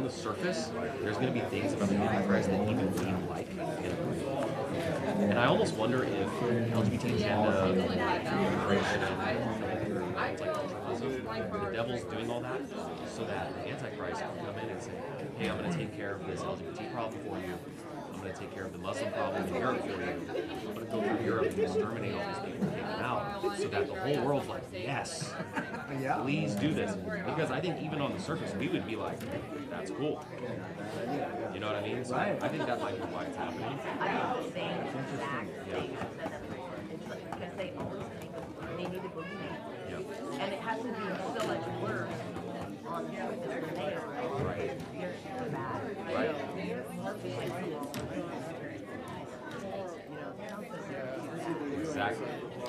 on the surface, there's going to be things about the Antichrist that even we like and agree. And I almost wonder if LGBT agenda, immigration, the devil's doing all that so that the Antichrist can come in and say, hey, I'm going to take care of this LGBT problem for you. I'm going to take care of the Muslim problem in Europe for you. I'm going to go through Europe and exterminate all these people and take them out so that the whole world's like, yes, please do this. Because I think even on the surface, we would be like, that's cool. You know what I mean? So I think that might be why it's happening. I think the same exact thing that because they always think they need a boogeyman. Yeah. And it has to be so much worse on the surface than they are. Right. You're so bad. Right. Exactly.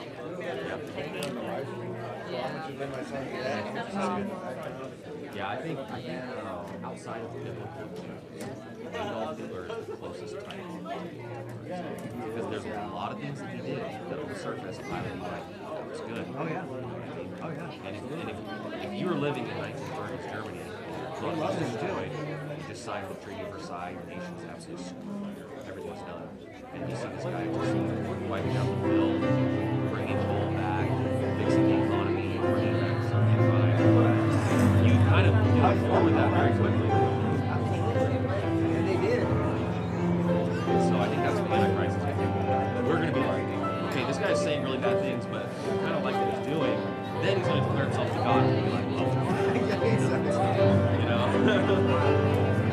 Yeah, I think outside of biblical Adolf Hitler is the closest type. Because there's a lot of things that he did that on the surface I would be like, oh, it's good. Oh yeah. Oh yeah. And if you were living in 1930s Germany, what was destroyed, you just signed the Treaty of Versailles, your nation's absolutely screwed. Everything's done. And you see this guy just wiping out the bill, bringing coal back, fixing the economy, bringing back Soviet crime. You kind of get forward with that very quickly. And they did. So I think that's what the Antichrist is going to do. We're going to be like, okay, this guy's saying really bad things, but we kind of like what he's doing. Then he's going to declare himself to God and be like, oh, you know?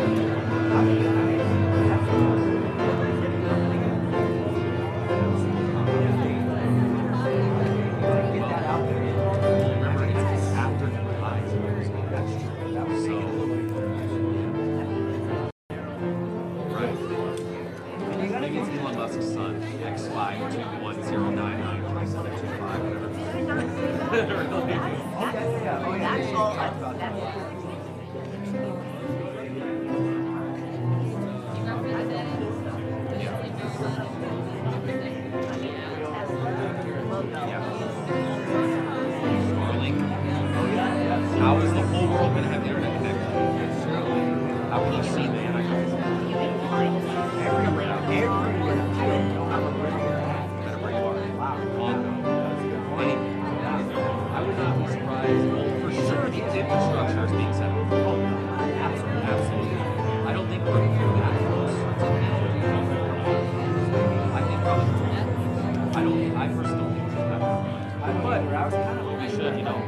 How is the whole world going to have internet connection? How can you see the Antichrist? Everywhere. Wherever you are. Wow. I would not be surprised. Well, for sure, the infrastructure is being set up. Absolutely. I don't think we're that close to the end. I think probably. I personally don't think we should have it. I was kind of. We should, you know.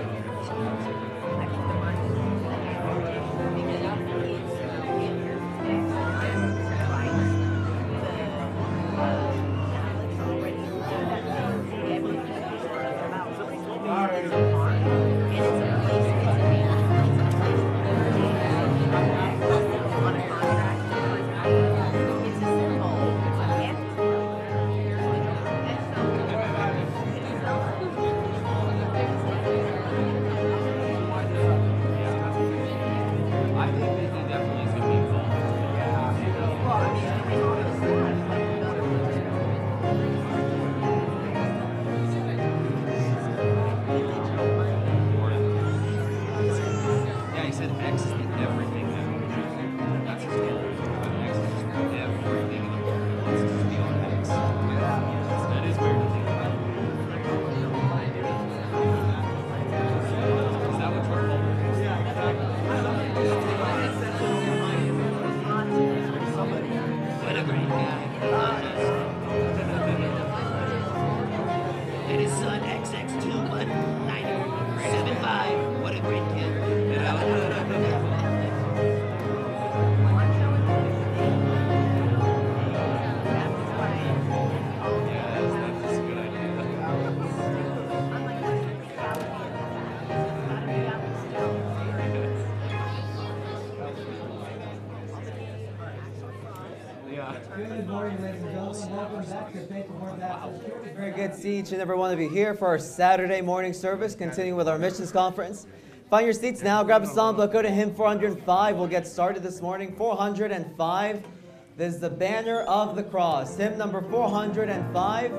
Very good to see each and every one of you here for our Saturday morning service, continuing with our missions conference. Find your seats now, grab a psalm book, go to hymn 405. We'll get started this morning. 405. This is the banner of the cross. Hymn number 405.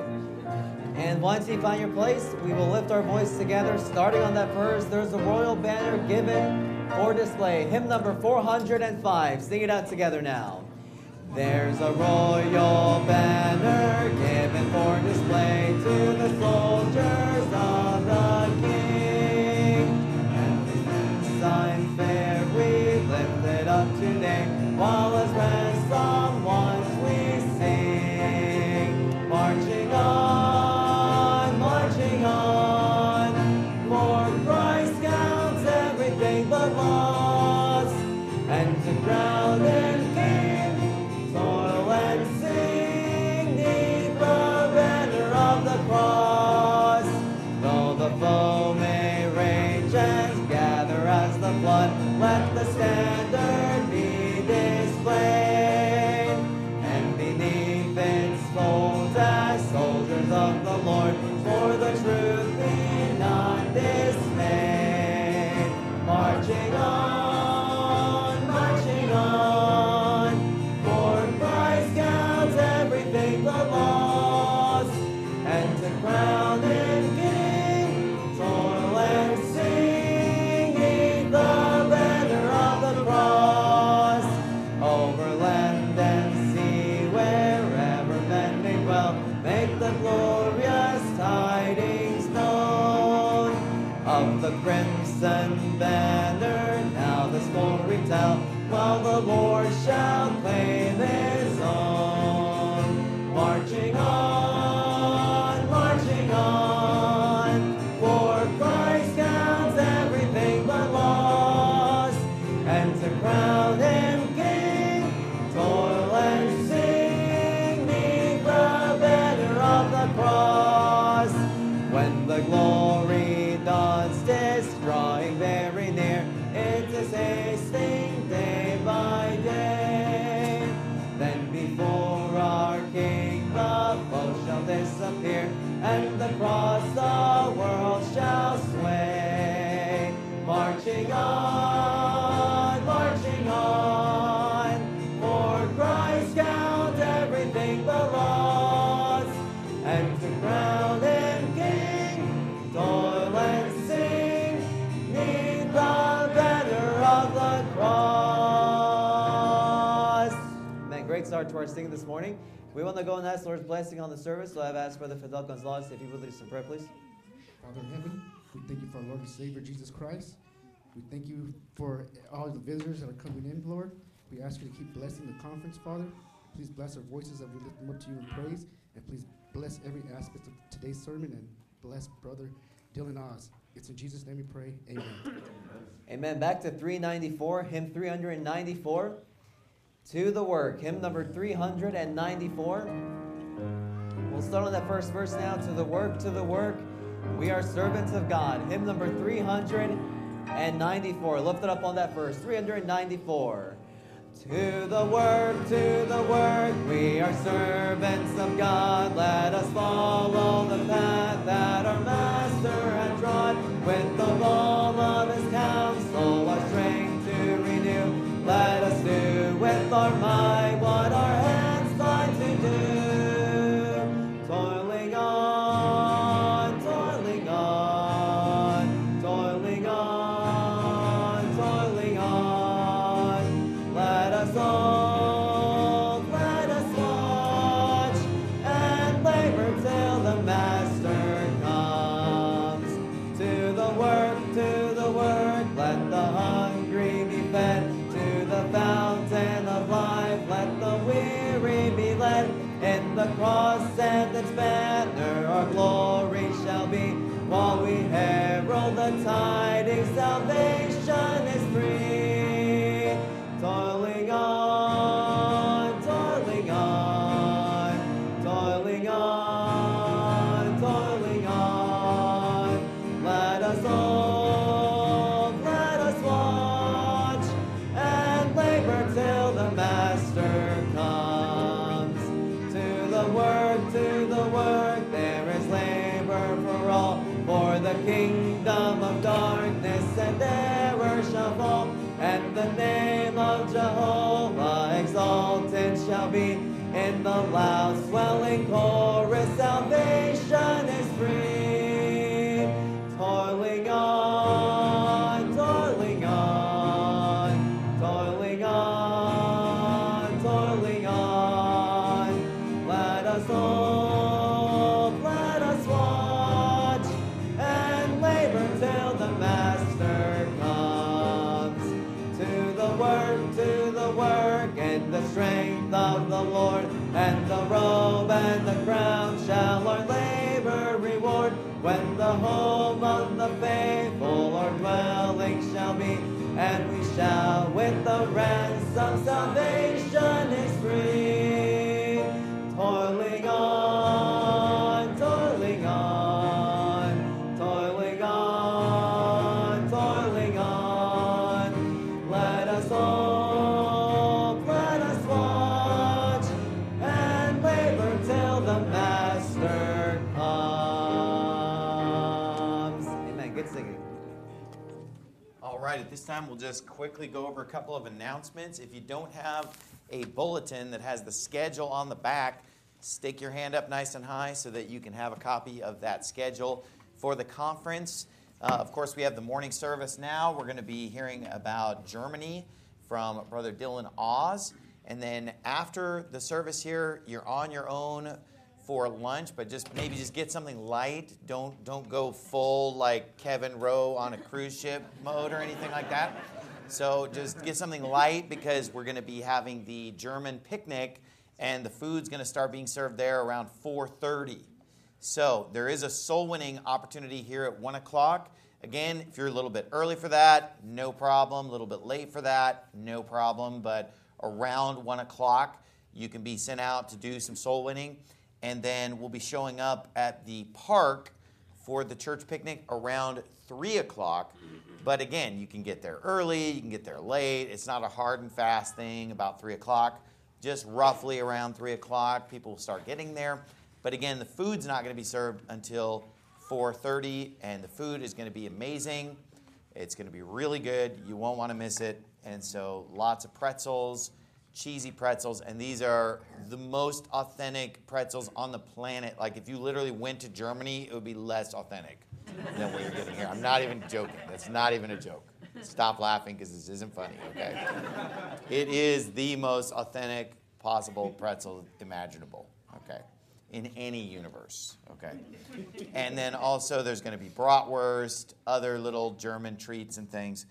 And once you find your place, we will lift our voice together. Starting on that verse, there's a royal banner given for display. Hymn number 405. Sing it out together now. There's a royal banner given for display to the soldiers of the King. And this sign fair we lift it up today, while as ransom once we sing. Marching on, for Christ counts everything but loss, and to crown and King, toil and sing, neath the banner of the cross. Though the foe may rage and gather as the flood, let the standard be displayed, and beneath its folds as soldiers of the Lord, for the truth be not dismayed. Marching on, for Christ counts everything but loss, and to crown and King, toil and sing, neath the banner of the cross. Over land and sea, wherever men may dwell, make the glorious tidings known of the crimson banner. Now the story tell, while the Lord shall claim his own. Marching on, for Christ counts everything but loss, and to crown him King, toil and sing, neath the banner of the cross. When the glory dawns, destroying very near, it is hasting day by day. Then before our King the foe shall disappear, and the cross the world shall sway. Marching on, for Christ counts everything but loss, and to crown him King, toil and sing, neath the banner of the cross. Man, great start to our singing this morning. We want to go and ask the Lord's blessing on the service, so I've asked Brother Fidel Gonzalez if he would lead us in prayer, please. Father in heaven, we thank you for our Lord and Savior, Jesus Christ. We thank you for all the visitors that are coming in, Lord. We ask you to keep blessing the conference, Father. Please bless our voices as we lift them up to you in praise. And please bless every aspect of today's sermon, and bless Brother Dylan Oz. It's in Jesus' name we pray. Amen. Amen. Back to 394, hymn 394. To the work, hymn number 394. We'll start on that first verse now. To the work, we are servants of God. Hymn number 394. Lift it up on that verse, 394. To the work, we are servants of God. Let us follow the path that our Master had trod. With the law of his counsel, our strength to renew. Let us do with our might what our hands find to do. Toiling on, toiling on, toiling on, toiling on. Let us watch and labor till the Master comes. To the work, let the hungry be fed. To the fountain of life, let the weary be led. In the cross and its banner, our glory shall be. While we herald the tidings, salvation is free. Toiling on, toiling on, toiling on, toiling on. Let us watch and labor till the Master comes. To the work, there is labor for all. For the kingdom of darkness and error shall fall, and the name of Jehovah exalted shall be. In the loud swelling chorus, salvation is free. Toiling on, toiling on. us hope, let us watch, and labor till the Master comes. To the work, in the strength of the Lord, and the robe and the crown shall our labor reward. When the home of the faithful our dwelling shall be, and we shall with the ransom salvation is free. Toiling on, toiling on, toiling on, toiling on. Let us hope, let us watch, and labor till the Master comes. Amen. Good singing. All right, at this time, we'll just quickly go over a couple of announcements. If you don't have a bulletin that has the schedule on the back, stick your hand up nice and high so that you can have a copy of that schedule for the conference. Of course, we have the morning service now. We're going to be hearing about Germany from Brother Dylan Oz. And then after the service here, you're on your own for lunch, but maybe get something light. Don't go full like Kevin Rowe on a cruise ship mode or anything like that. So just get something light because we're going to be having the German picnic, and the food's going to start being served there around 4:30. So there is a soul-winning opportunity here at 1 o'clock. Again, if you're a little bit early for that, no problem. A little bit late for that, no problem. But around 1 o'clock, you can be sent out to do some soul winning. And then we'll be showing up at the park for the church picnic around 3 o'clock. But again, you can get there early, you can get there late. It's not a hard and fast thing about 3 o'clock. Just roughly around 3 o'clock, people will start getting there. But again, the food's not going to be served until 4:30, and the food is going to be amazing. It's going to be really good. You won't want to miss it. And so lots of pretzels, cheesy pretzels, and these are the most authentic pretzels on the planet. Like if you literally went to Germany, it would be less authentic than what you're getting here. I'm not even joking. That's not even a joke. Stop laughing because this isn't funny, okay? It is the most authentic possible pretzel imaginable, okay, in any universe, okay? And then also there's going to be bratwurst, other little German treats and things,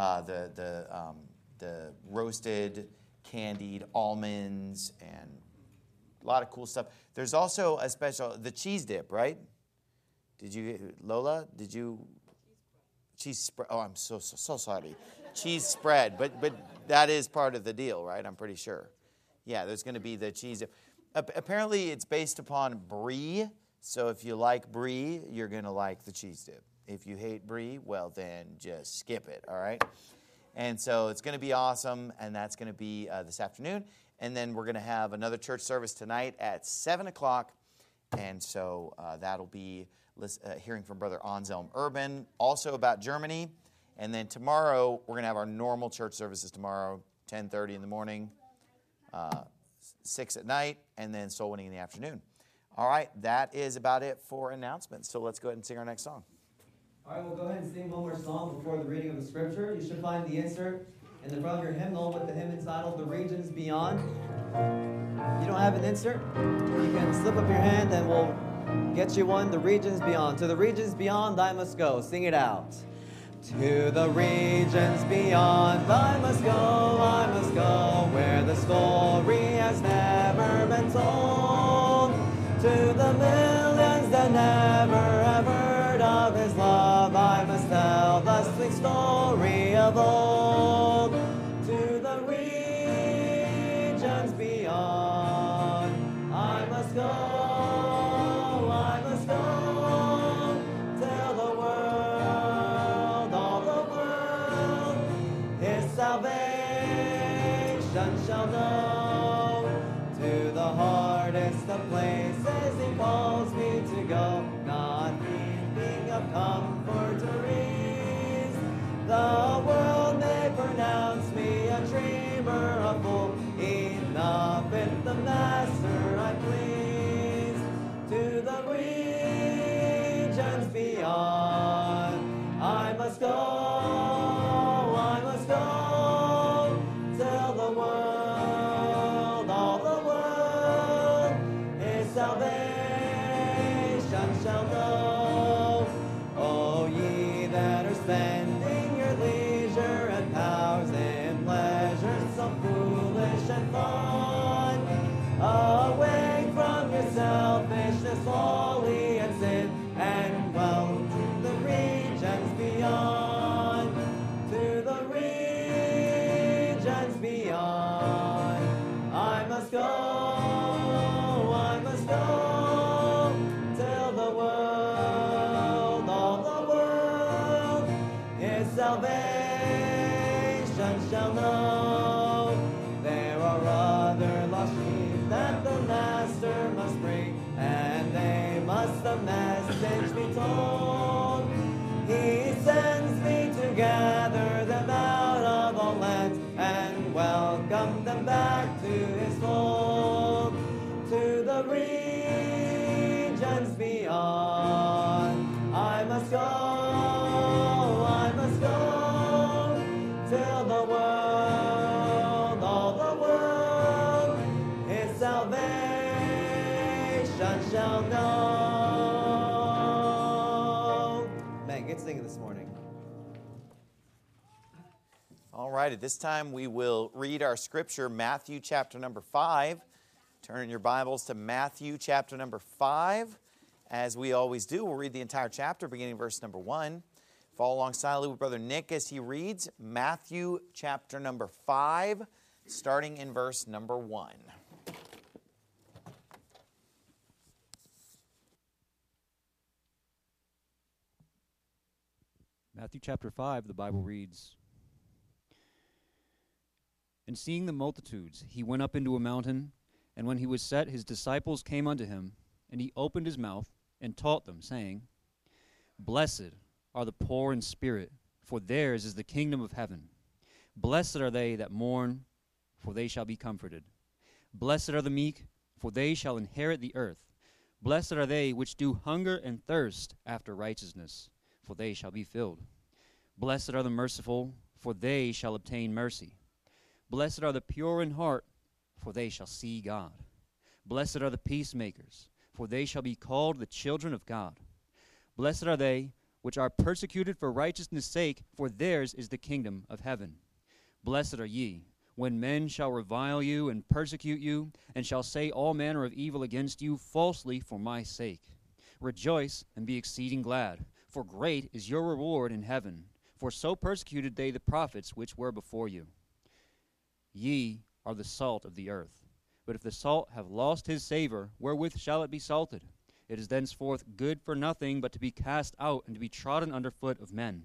the roasted candied almonds and a lot of cool stuff. There's also a special, the cheese dip, right? Lola, cheese spread? Oh, I'm so sorry. Cheese spread, but that is part of the deal, right? I'm pretty sure. Yeah, there's going to be the cheese dip. Apparently, it's based upon brie. So if you like brie, you're going to like the cheese dip. If you hate brie, well, then just skip it, all right? And so it's going to be awesome, and that's going to be this afternoon. And then we're going to have another church service tonight at 7 o'clock. And so that'll be hearing from Brother Anselm Urban, also about Germany. And then tomorrow, we're going to have our normal church services tomorrow, 10:30 in the morning, 6 at night, and then soul winning in the afternoon. All right, that is about it for announcements. So let's go ahead and sing our next song. All right, we'll go ahead and sing one more song before the reading of the scripture. You should find the insert in the front of your hymnal with the hymn entitled The Regions Beyond. If you don't have an insert, you can slip up your hand and we'll get you one. The regions beyond. To the regions beyond I must go. Sing it out. To the regions beyond I must go, where the story has never been told. To the millions that never have heard of his love, I must tell the sweet story of old. To the regions beyond I must go, tell the world, all the world, his salvation shall know. To the hardest of places he calls me to go, not thinking of comforteries. The world may pronounce me a dreamer, a fool. Enough if the master I please. To the regions beyond I must go, tell the world, all the world, his folly and sin, and well to the regions beyond, to the regions beyond. I must go, till the world, all the world, His salvation shall know. There are other lost sheep that the Master must bring, and they must the message be told. He sends me to gather them out of all lands and welcome them back to His fold, to the regions beyond. I must go, till the world, all the world, His salvation shall know. Man, good singing this morning. All right, at this time we will read our scripture, Matthew chapter number 5. Turn in your Bibles to Matthew chapter number 5. As we always do, we'll read the entire chapter, beginning verse number 1. Follow along silently with Brother Nick as he reads Matthew chapter number 5, starting in verse number 1. Matthew chapter 5, the Bible reads, And seeing the multitudes, he went up into a mountain, and when he was set, his disciples came unto him, and he opened his mouth and taught them, saying, Blessed are the poor in spirit, for theirs is the kingdom of heaven. Blessed are they that mourn, for they shall be comforted. Blessed are the meek, for they shall inherit the earth. Blessed are they which do hunger and thirst after righteousness, for they shall be filled. Blessed are the merciful, for they shall obtain mercy. Blessed are the pure in heart, for they shall see God. Blessed are the peacemakers, for they shall be called the children of God. Blessed are they which are persecuted for righteousness' sake, for theirs is the kingdom of heaven. Blessed are ye, when men shall revile you and persecute you, and shall say all manner of evil against you falsely for my sake. Rejoice and be exceeding glad, for great is your reward in heaven. For so persecuted they the prophets which were before you. Ye are the salt of the earth. But if the salt have lost his savor, wherewith shall it be salted? It is thenceforth good for nothing but to be cast out and to be trodden under foot of men.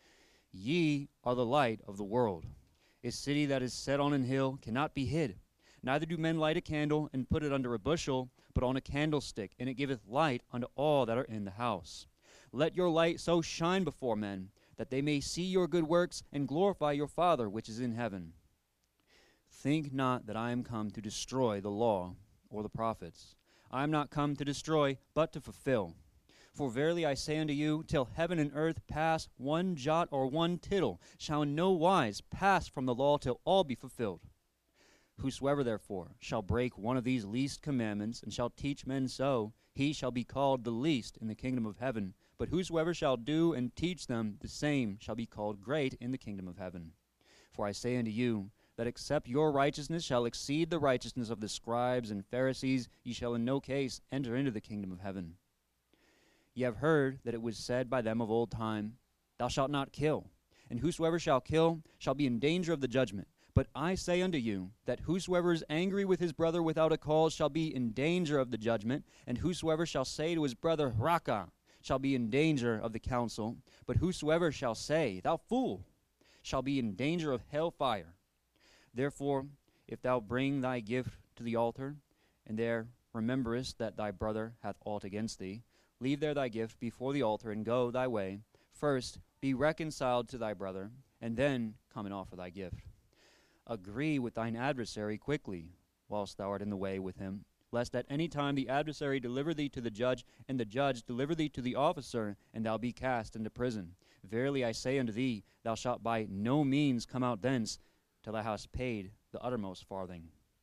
Ye are the light of the world. A city that is set on an hill cannot be hid. Neither do men light a candle and put it under a bushel, but on a candlestick, and it giveth light unto all that are in the house. Let your light so shine before men, that they may see your good works and glorify your Father which is in heaven. Think not that I am come to destroy the law or the prophets. I am not come to destroy, but to fulfill. For verily I say unto you, till heaven and earth pass, one jot or one tittle shall in no wise pass from the law till all be fulfilled. Whosoever therefore shall break one of these least commandments, and shall teach men so, he shall be called the least in the kingdom of heaven. But whosoever shall do and teach them, the same shall be called great in the kingdom of heaven. For I say unto you, that except your righteousness shall exceed the righteousness of the scribes and Pharisees, ye shall in no case enter into the kingdom of heaven. Ye have heard that it was said by them of old time, Thou shalt not kill, and whosoever shall kill shall be in danger of the judgment. But I say unto you, that whosoever is angry with his brother without a cause shall be in danger of the judgment, and whosoever shall say to his brother, Raka, shall be in danger of the council. But whosoever shall say, Thou fool, shall be in danger of hell fire. Therefore, if thou bring thy gift to the altar, and there rememberest that thy brother hath aught against thee, leave there thy gift before the altar, and go thy way. First be reconciled to thy brother, and then come and offer thy gift. Agree with thine adversary quickly, whilst thou art in the way with him, lest at any time the adversary deliver thee to the judge, and the judge deliver thee to the officer, and thou be cast into prison. Verily I say unto thee, thou shalt by no means come out thence, till thou hast paid the uttermost farthing.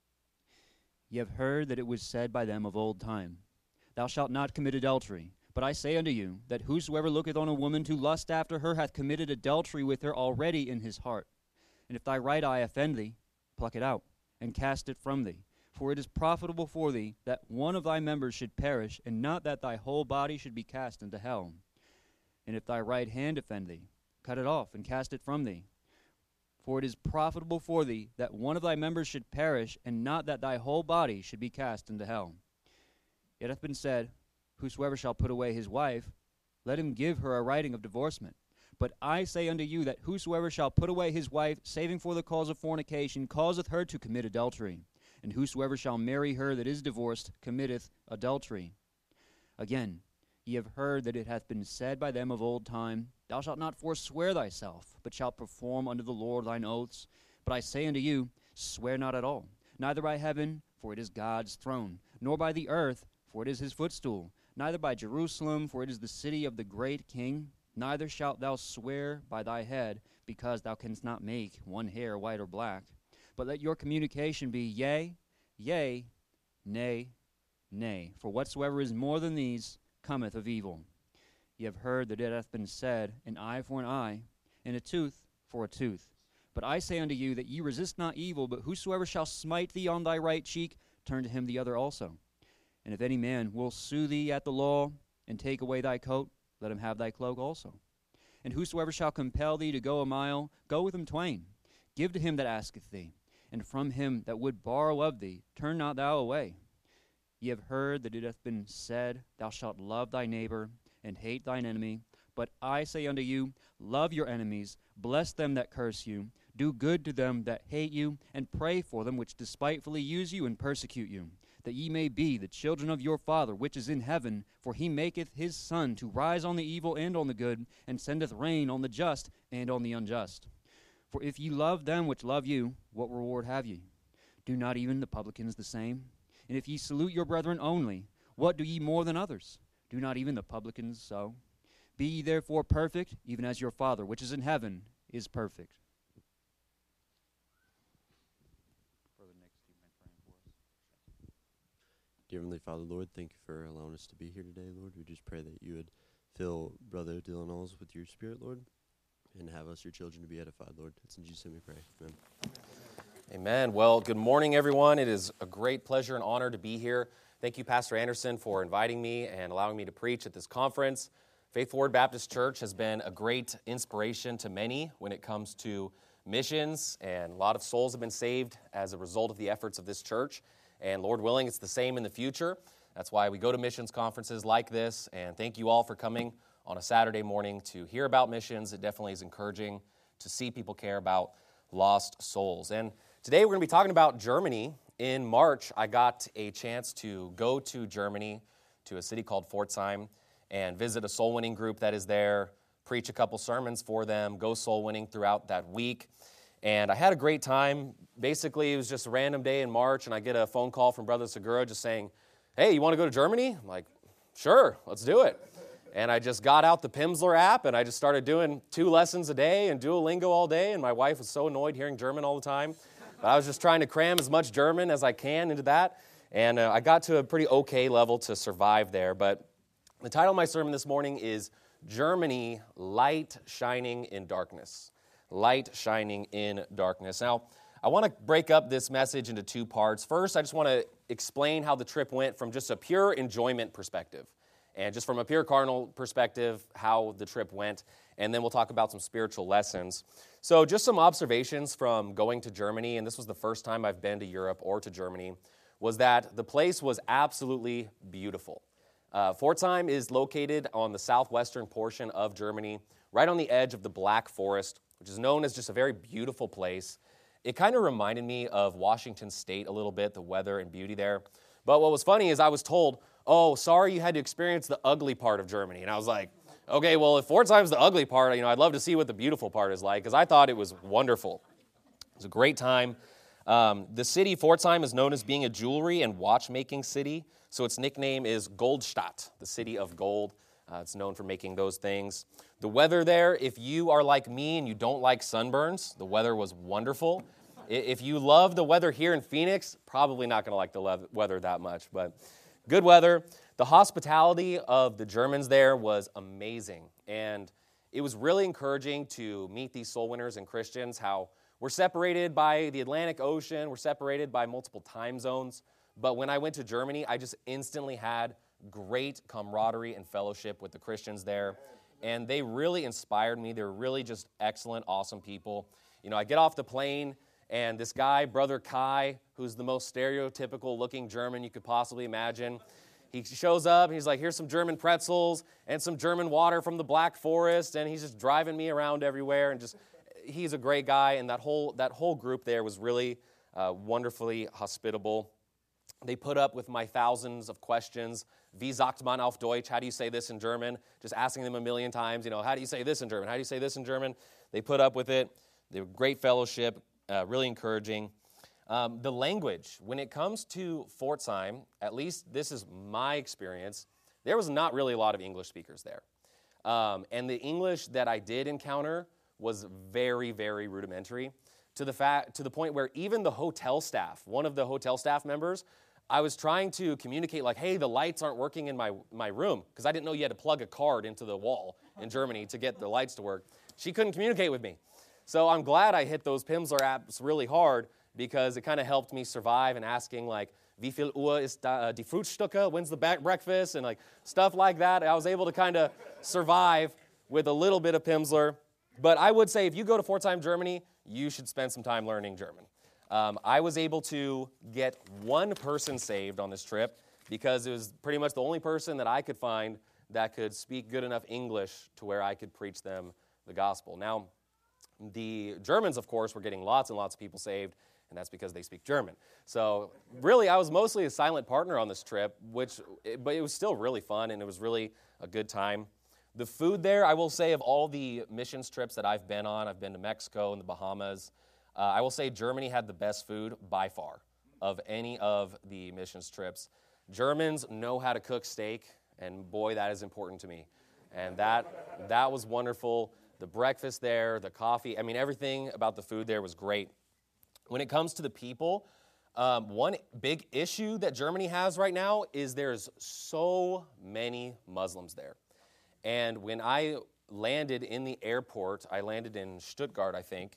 Ye have heard that it was said by them of old time, Thou shalt not commit adultery. But I say unto you, that whosoever looketh on a woman to lust after her hath committed adultery with her already in his heart. And if thy right eye offend thee, pluck it out, and cast it from thee. For it is profitable for thee that one of thy members should perish, and not that thy whole body should be cast into hell. And if thy right hand offend thee, cut it off, and cast it from thee. For it is profitable for thee that one of thy members should perish, and not that thy whole body should be cast into hell. It hath been said, Whosoever shall put away his wife, let him give her a writing of divorcement. But I say unto you that whosoever shall put away his wife, saving for the cause of fornication, causeth her to commit adultery. And whosoever shall marry her that is divorced committeth adultery. Again, ye have heard that it hath been said by them of old time, Thou shalt not forswear thyself, but shalt perform unto the Lord thine oaths. But I say unto you, swear not at all, neither by heaven, for it is God's throne, nor by the earth, for it is his footstool, neither by Jerusalem, for it is the city of the great King. Neither shalt thou swear by thy head, because thou canst not make one hair white or black. But let your communication be yea, yea, nay, nay. For whatsoever is more than these cometh of evil. Ye have heard that it hath been said, An eye for an eye, and a tooth for a tooth. But I say unto you that ye resist not evil, but whosoever shall smite thee on thy right cheek, turn to him the other also. And if any man will sue thee at the law, and take away thy coat, let him have thy cloak also. And whosoever shall compel thee to go a mile, go with him twain. Give to him that asketh thee, and from him that would borrow of thee, turn not thou away. Ye have heard that it hath been said, Thou shalt love thy neighbor, and hate thine enemy. But I say unto you, love your enemies, bless them that curse you, do good to them that hate you, and pray for them which despitefully use you and persecute you, that ye may be the children of your Father which is in heaven. For he maketh his sun to rise on the evil and on the good, and sendeth rain on the just and on the unjust. For if ye love them which love you, what reward have ye? Do not even the publicans the same? And if ye salute your brethren only, what do ye more than others? Do not even the publicans so? Be ye therefore perfect, even as your Father which is in heaven is perfect. Dear Heavenly Father, Lord, thank you for allowing us to be here today, Lord. We just pray that you would fill Brother Dylan Alls with your Spirit, Lord, and have us, your children, to be edified, Lord. It's in Jesus' name we pray. Amen. Amen. Well, good morning, everyone. It is a great pleasure and honor to be here. Thank you, Pastor Anderson, for inviting me and allowing me to preach at this conference. Faithful Word Baptist Church has been a great inspiration to many when it comes to missions, and a lot of souls have been saved as a result of the efforts of this church. And Lord willing, it's the same in the future. That's why we go to missions conferences like this. And thank you all for coming on a Saturday morning to hear about missions. It definitely is encouraging to see people care about lost souls. And today we're going to be talking about Germany. In March, I got a chance to go to Germany, to a city called Pforzheim, and visit a soul-winning group that is there, preach a couple sermons for them, go soul-winning throughout that week. And I had a great time. Basically, it was just a random day in March, and I get a phone call from Brother Segura just saying, hey, you want to go to Germany? I'm like, sure, let's do it. And I just got out the Pimsleur app, and I just started doing 2 lessons a day and Duolingo all day, and my wife was so annoyed hearing German all the time. But I was just trying to cram as much German as I can into that, and I got to a pretty okay level to survive there. But the title of my sermon this morning is Germany, Light Shining in Darkness. Light shining in darkness. Now, I want to break up this message into 2 parts. First, I just want to explain how the trip went from just a pure enjoyment perspective, and just from a pure carnal perspective, how the trip went, and then we'll talk about some spiritual lessons. So just some observations from going to Germany, and this was the first time I've been to Europe or to Germany, was that the place was absolutely beautiful. Pforzheim is located on the southwestern portion of Germany, right on the edge of the Black Forest, which is known as just a very beautiful place. It kind of reminded me of Washington State a little bit, the weather and beauty there. But what was funny is I was told, oh, sorry you had to experience the ugly part of Germany. And I was like, okay, well, if Pforzheim's the ugly part, I'd love to see what the beautiful part is like, because I thought it was wonderful. It was a great time. The city, Pforzheim, is known as being a jewelry and watchmaking city, so its nickname is Goldstadt, the city of gold. It's known for making those things. The weather there, if you are like me and you don't like sunburns, the weather was wonderful. If you love the weather here in Phoenix, probably not going to like the weather that much, but good weather. The hospitality of the Germans there was amazing, and it was really encouraging to meet these soul winners and Christians, how We're separated by the Atlantic Ocean. We're separated by multiple time zones. But when I went to Germany, I just instantly had great camaraderie and fellowship with the Christians there. And they really inspired me. They're really just excellent, awesome people. You know, I get off the plane, and this guy, Brother Kai, who's the most stereotypical looking German you could possibly imagine, he shows up, and he's like, here's some German pretzels and some German water from the Black Forest, and he's just driving me around everywhere, and just, he's a great guy, and that whole group there was really wonderfully hospitable. They put up with my thousands of questions. Wie sagt man auf Deutsch? How do you say this in German? Just asking them a million times, how do you say this in German? How do you say this in German? They put up with it. They were great fellowship, really encouraging. The language, when it comes to Pforzheim, at least this is my experience, there was not really a lot of English speakers there. And the English that I did encounter was very, very rudimentary, to the point where even the hotel staff, one of the hotel staff members, I was trying to communicate like, hey, the lights aren't working in my room, because I didn't know you had to plug a card into the wall in Germany to get the lights to work. She couldn't communicate with me. So I'm glad I hit those Pimsleur apps really hard, because it kind of helped me survive and asking like, wie viel Uhr ist die Frühstücke? When's the breakfast? And like stuff like that. I was able to kind of survive with a little bit of Pimsleur. But I would say if you go to Pforzheim, Germany, you should spend some time learning German. I was able to get one person saved on this trip because it was pretty much the only person that I could find that could speak good enough English to where I could preach them the gospel. Now, the Germans, of course, were getting lots and lots of people saved, and that's because they speak German. So really, I was mostly a silent partner on this trip, but it was still really fun, and it was really a good time. The food there, I will say, of all the missions trips that I've been on, I've been to Mexico and the Bahamas, I will say Germany had the best food by far of any of the missions trips. Germans know how to cook steak, and boy, that is important to me. And that was wonderful. The breakfast there, the coffee, everything about the food there was great. When it comes to the people, one big issue that Germany has right now is there's so many Muslims there. And when I landed in the airport, I landed in Stuttgart, I think,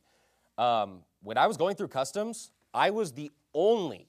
when I was going through customs, I was the only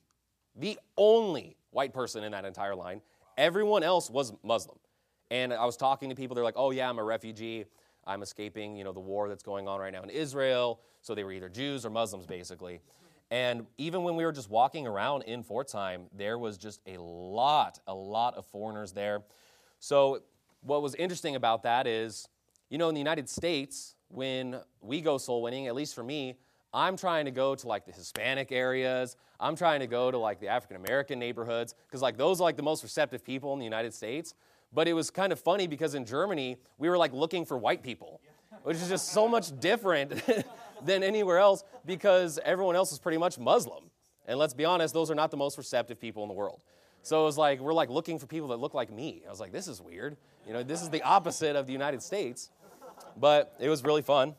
white person in that entire line. Everyone else was Muslim. And I was talking to people, they're like, oh yeah, I'm a refugee. I'm escaping, the war that's going on right now in Israel. So they were either Jews or Muslims, basically. And even when we were just walking around in Pforzheim, there was just a lot of foreigners there. So what was interesting about that is, in the United States, when we go soul winning, at least for me, I'm trying to go to like the Hispanic areas. I'm trying to go to like the African American neighborhoods, because like those are like the most receptive people in the United States. But it was kind of funny because in Germany, we were like looking for white people, which is just so much different than anywhere else, because everyone else is pretty much Muslim. And let's be honest, those are not the most receptive people in the world. So it was like, we're like looking for people that look like me. I was like, this is weird. This is the opposite of the United States. But it was really fun.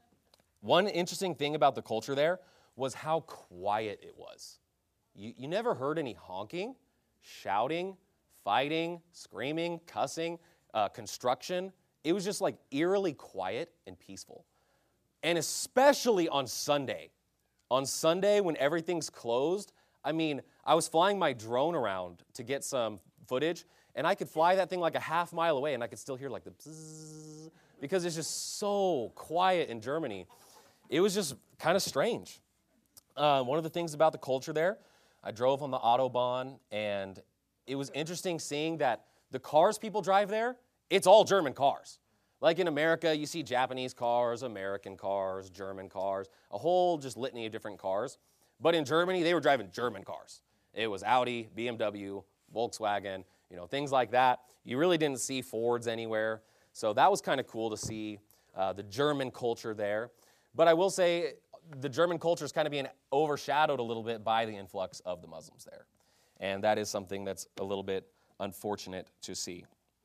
One interesting thing about the culture there was how quiet it was. You never heard any honking, shouting, fighting, screaming, cussing, construction. It was just like eerily quiet and peaceful. And especially on Sunday. On Sunday, when everything's closed, I was flying my drone around to get some footage, and I could fly that thing like a half mile away, and I could still hear like the bzzz, because it's just so quiet in Germany. It was just kind of strange. One of the things about the culture there, I drove on the Autobahn, and it was interesting seeing that the cars people drive there, it's all German cars. Like in America, you see Japanese cars, American cars, German cars, a whole just litany of different cars. But in Germany, they were driving German cars. It was Audi, BMW, Volkswagen, things like that. You really didn't see Fords anywhere. So that was kind of cool to see the German culture there. But I will say the German culture is kind of being overshadowed a little bit by the influx of the Muslims there. And that is something that's a little bit unfortunate to see.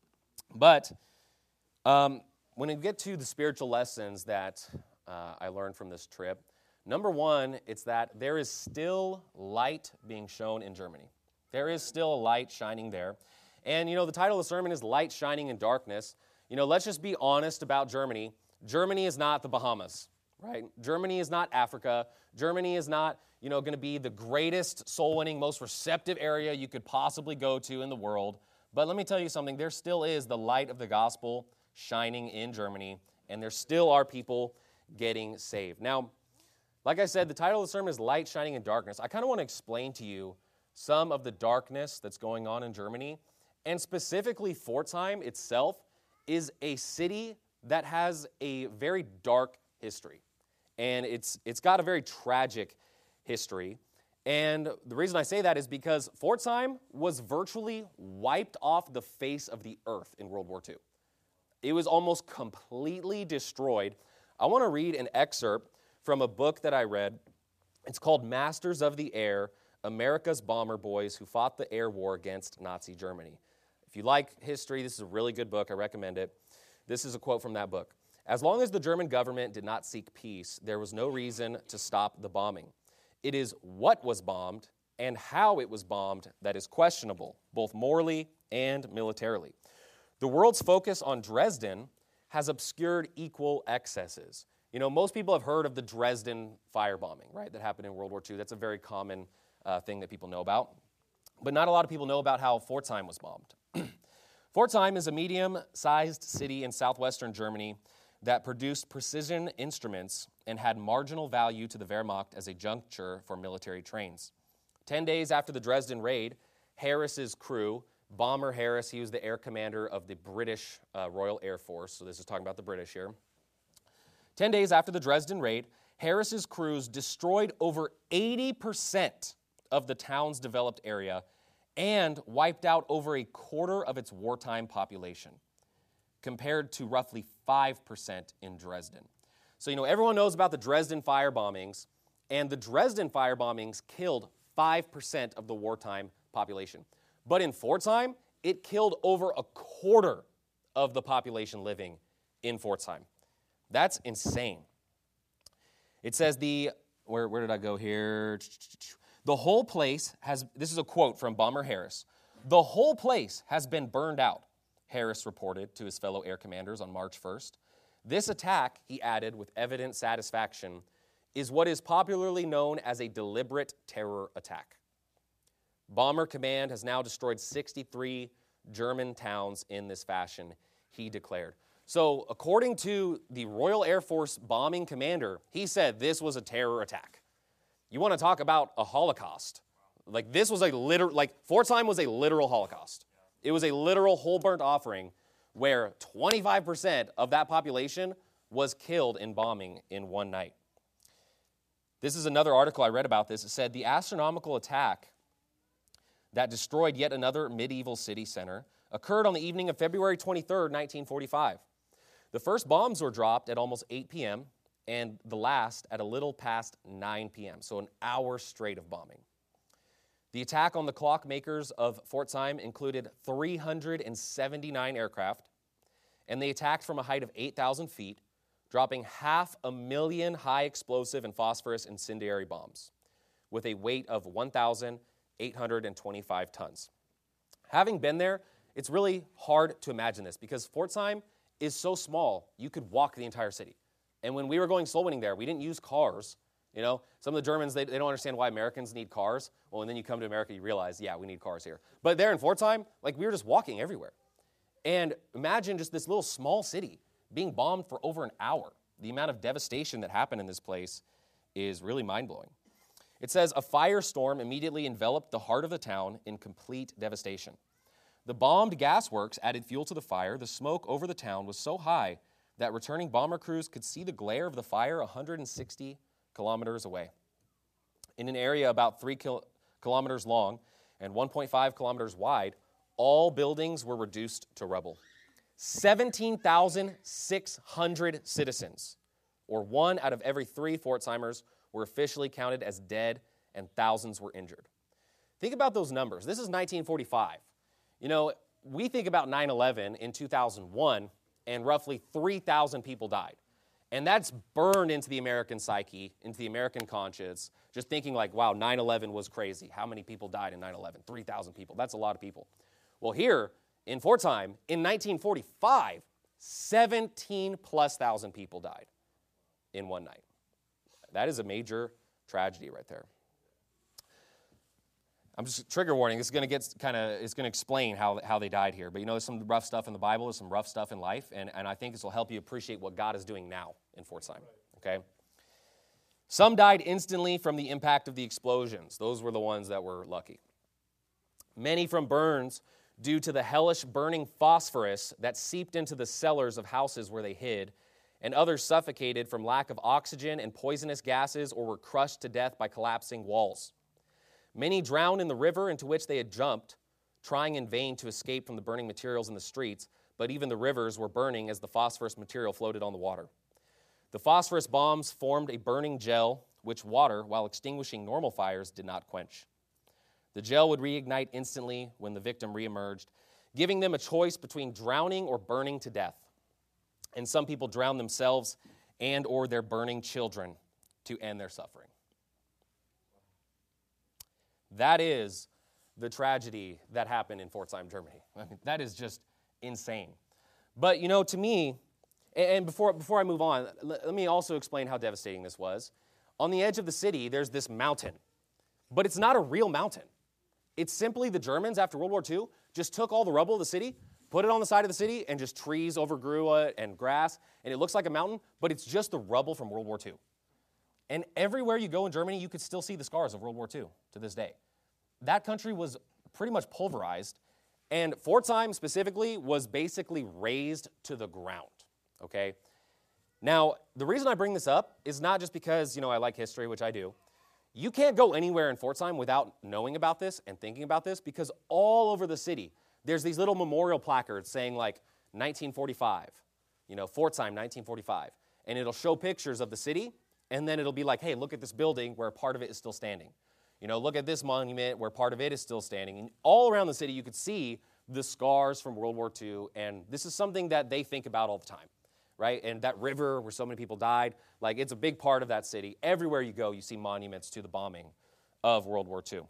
But when we get to the spiritual lessons that I learned from this trip, number one, it's that there is still light being shown in Germany. There is still a light shining there. And, the title of the sermon is Light Shining in Darkness. Let's just be honest about Germany. Germany is not the Bahamas, right? Germany is not Africa. Germany is not, going to be the greatest soul-winning, most receptive area you could possibly go to in the world. But let me tell you something. There still is the light of the gospel shining in Germany, and there still are people getting saved. Now, like I said, the title of the sermon is Light Shining in Darkness. I kind of want to explain to you some of the darkness that's going on in Germany. And specifically, Pforzheim itself is a city that has a very dark history. And it's got a very tragic history. And the reason I say that is because Pforzheim was virtually wiped off the face of the earth in World War II. It was almost completely destroyed. I want to read an excerpt from a book that I read. It's called Masters of the Air, America's Bomber Boys Who Fought the Air War Against Nazi Germany. If you like history, this is a really good book. I recommend it. This is a quote from that book. As long as the German government did not seek peace, there was no reason to stop the bombing. It is what was bombed and how it was bombed that is questionable, both morally and militarily. The world's focus on Dresden has obscured equal excesses. Most people have heard of the Dresden firebombing, right, that happened in World War II. That's a very common thing that people know about. But not a lot of people know about how Pforzheim was bombed. Pforzheim is a medium-sized city in southwestern Germany that produced precision instruments and had marginal value to the Wehrmacht as a juncture for military trains. 10 days after the Dresden raid, Harris's crew, Bomber Harris, he was the air commander of the British Royal Air Force, so this is talking about the British here. 10 days after the Dresden raid, Harris's crews destroyed over 80% of the town's developed area and wiped out over a quarter of its wartime population, compared to roughly 5% in Dresden. So, everyone knows about the Dresden firebombings, and the Dresden firebombings killed 5% of the wartime population. But in Pforzheim, it killed over a quarter of the population living in Pforzheim. That's insane. It says where did I go here? The whole place this is a quote from Bomber Harris. The whole place has been burned out, Harris reported to his fellow air commanders on March 1st. This attack, he added with evident satisfaction, is what is popularly known as a deliberate terror attack. Bomber Command has now destroyed 63 German towns in this fashion, he declared. So, according to the Royal Air Force bombing commander, he said this was a terror attack. You want to talk about a Holocaust? This was Pforzheim was a literal Holocaust. It was a literal whole burnt offering where 25% of that population was killed in bombing in one night. This is another article I read about this. It said the astronomical attack that destroyed yet another medieval city center occurred on the evening of February 23rd, 1945. The first bombs were dropped at almost 8 p.m., and the last at a little past 9 p.m., so an hour straight of bombing. The attack on the clockmakers of Pforzheim included 379 aircraft, and they attacked from a height of 8,000 feet, dropping 500,000 high explosive and phosphorus incendiary bombs with a weight of 1,825 tons. Having been there, it's really hard to imagine this because Pforzheim is so small, you could walk the entire city. And when we were going soul winning there, we didn't use cars. Some of the Germans, they don't understand why Americans need cars. Well, and then you come to America, you realize, yeah, we need cars here. But there in Pforzheim, we were just walking everywhere. And imagine just this little small city being bombed for over an hour. The amount of devastation that happened in this place is really mind-blowing. It says, a firestorm immediately enveloped the heart of the town in complete devastation. The bombed gasworks added fuel to the fire. The smoke over the town was so high that returning bomber crews could see the glare of the fire 160 kilometers away. In an area about 3 kilometers long and 1.5 kilometers wide, all buildings were reduced to rubble. 17,600 citizens, or 1 out of every 3 Pforzheimers, were officially counted as dead, and thousands were injured. Think about those numbers. This is 1945. We think about 9/11 in 2001, and roughly 3,000 people died. And that's burned into the American psyche, into the American conscience, just thinking wow, 9/11 was crazy. How many people died in 9/11? 3,000 people. That's a lot of people. Well, here in Pforzheim, in 1945, 17,000+ people died in one night. That is a major tragedy right there. I'm just trigger warning. This is going to it's going to explain how they died here. But you know, there's some rough stuff in the Bible, there's some rough stuff in life, and I think this will help you appreciate what God is doing now in Pforzheim. Okay. Some died instantly from the impact of the explosions. Those were the ones that were lucky. Many from burns due to the hellish burning phosphorus that seeped into the cellars of houses where they hid, and others suffocated from lack of oxygen and poisonous gases or were crushed to death by collapsing walls. Many drowned in the river into which they had jumped, trying in vain to escape from the burning materials in the streets, but even the rivers were burning as the phosphorus material floated on the water. The phosphorus bombs formed a burning gel, which water, while extinguishing normal fires, did not quench. The gel would reignite instantly when the victim reemerged, giving them a choice between drowning or burning to death. And some people drowned themselves and or their burning children to end their suffering. That is the tragedy that happened in Pforzheim, Germany. I mean, that is just insane. But, you know, to me, and before I move on, let me also explain how devastating this was. On the edge of the city, there's this mountain. But it's not a real mountain. It's simply the Germans, after World War II, just took all the rubble of the city, put it on the side of the city, and just trees overgrew it and grass, and it looks like a mountain, but it's just the rubble from World War II. And everywhere you go in Germany, you could still see the scars of World War II to this day. That country was pretty much pulverized, and Pforzheim specifically was basically razed to the ground, okay? Now, the reason I bring this up is not just because, you know, I like history, which I do. You can't go anywhere in Pforzheim without knowing about this and thinking about this, because all over the city, there's these little memorial placards saying, like, 1945, you know, Pforzheim, 1945. And it'll show pictures of the city, and then it'll be like, hey, look at this building where part of it is still standing. You know, look at this monument where part of it is still standing. And all around the city, you could see the scars from World War II, and this is something that they think about all the time, right? And that river where so many people died, like, it's a big part of that city. Everywhere you go, you see monuments to the bombing of World War II.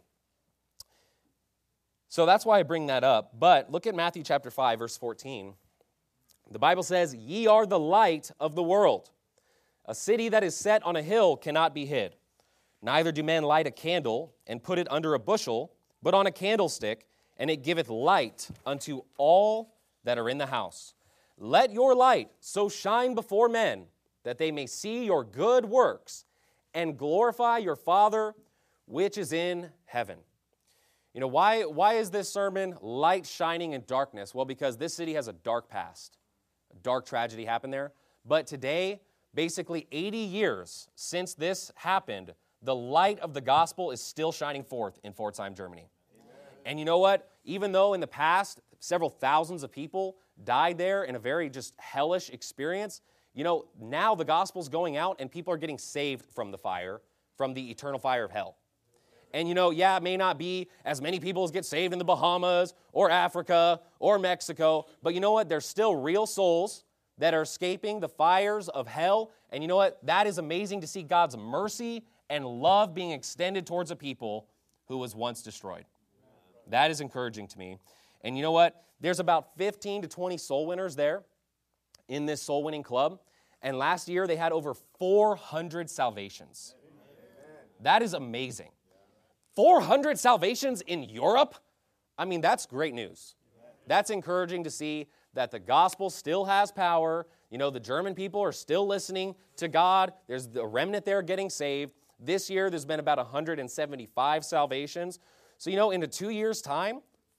So that's why I bring that up. But look at Matthew chapter 5, verse 14. The Bible says, "Ye are the light of the world. A city that is set on a hill cannot be hid. Neither do men light a candle and put it under a bushel, but on a candlestick, and it giveth light unto all that are in the house. Let your light so shine before men that they may see your good works and glorify your Father which is in heaven." You know, why is this sermon light shining in darkness? Well, because this city has a dark past. A dark tragedy happened there. But today, basically 80 years since this happened, the light of the gospel is still shining forth in Pforzheim, Germany. Amen. And you know what? Even though in the past, several thousands of people died there in a very just hellish experience, you know, now the gospel's going out and people are getting saved from the fire, from the eternal fire of hell. And you know, yeah, it may not be as many people as get saved in the Bahamas or Africa or Mexico, but you know what? There's still real souls that are escaping the fires of hell. And you know what? That is amazing to see God's mercy and love being extended towards a people who was once destroyed. That is encouraging to me. And you know what? There's about 15 to 20 soul winners there in this soul winning club. And last year they had over 400 salvations. That is amazing. 400 salvations in Europe? I mean, that's great news. That's encouraging to see that the gospel still has power. You know, the German people are still listening to God. There's the remnant there getting saved. This year, there's been about 175 salvations. So, you know, in a 2 years' time,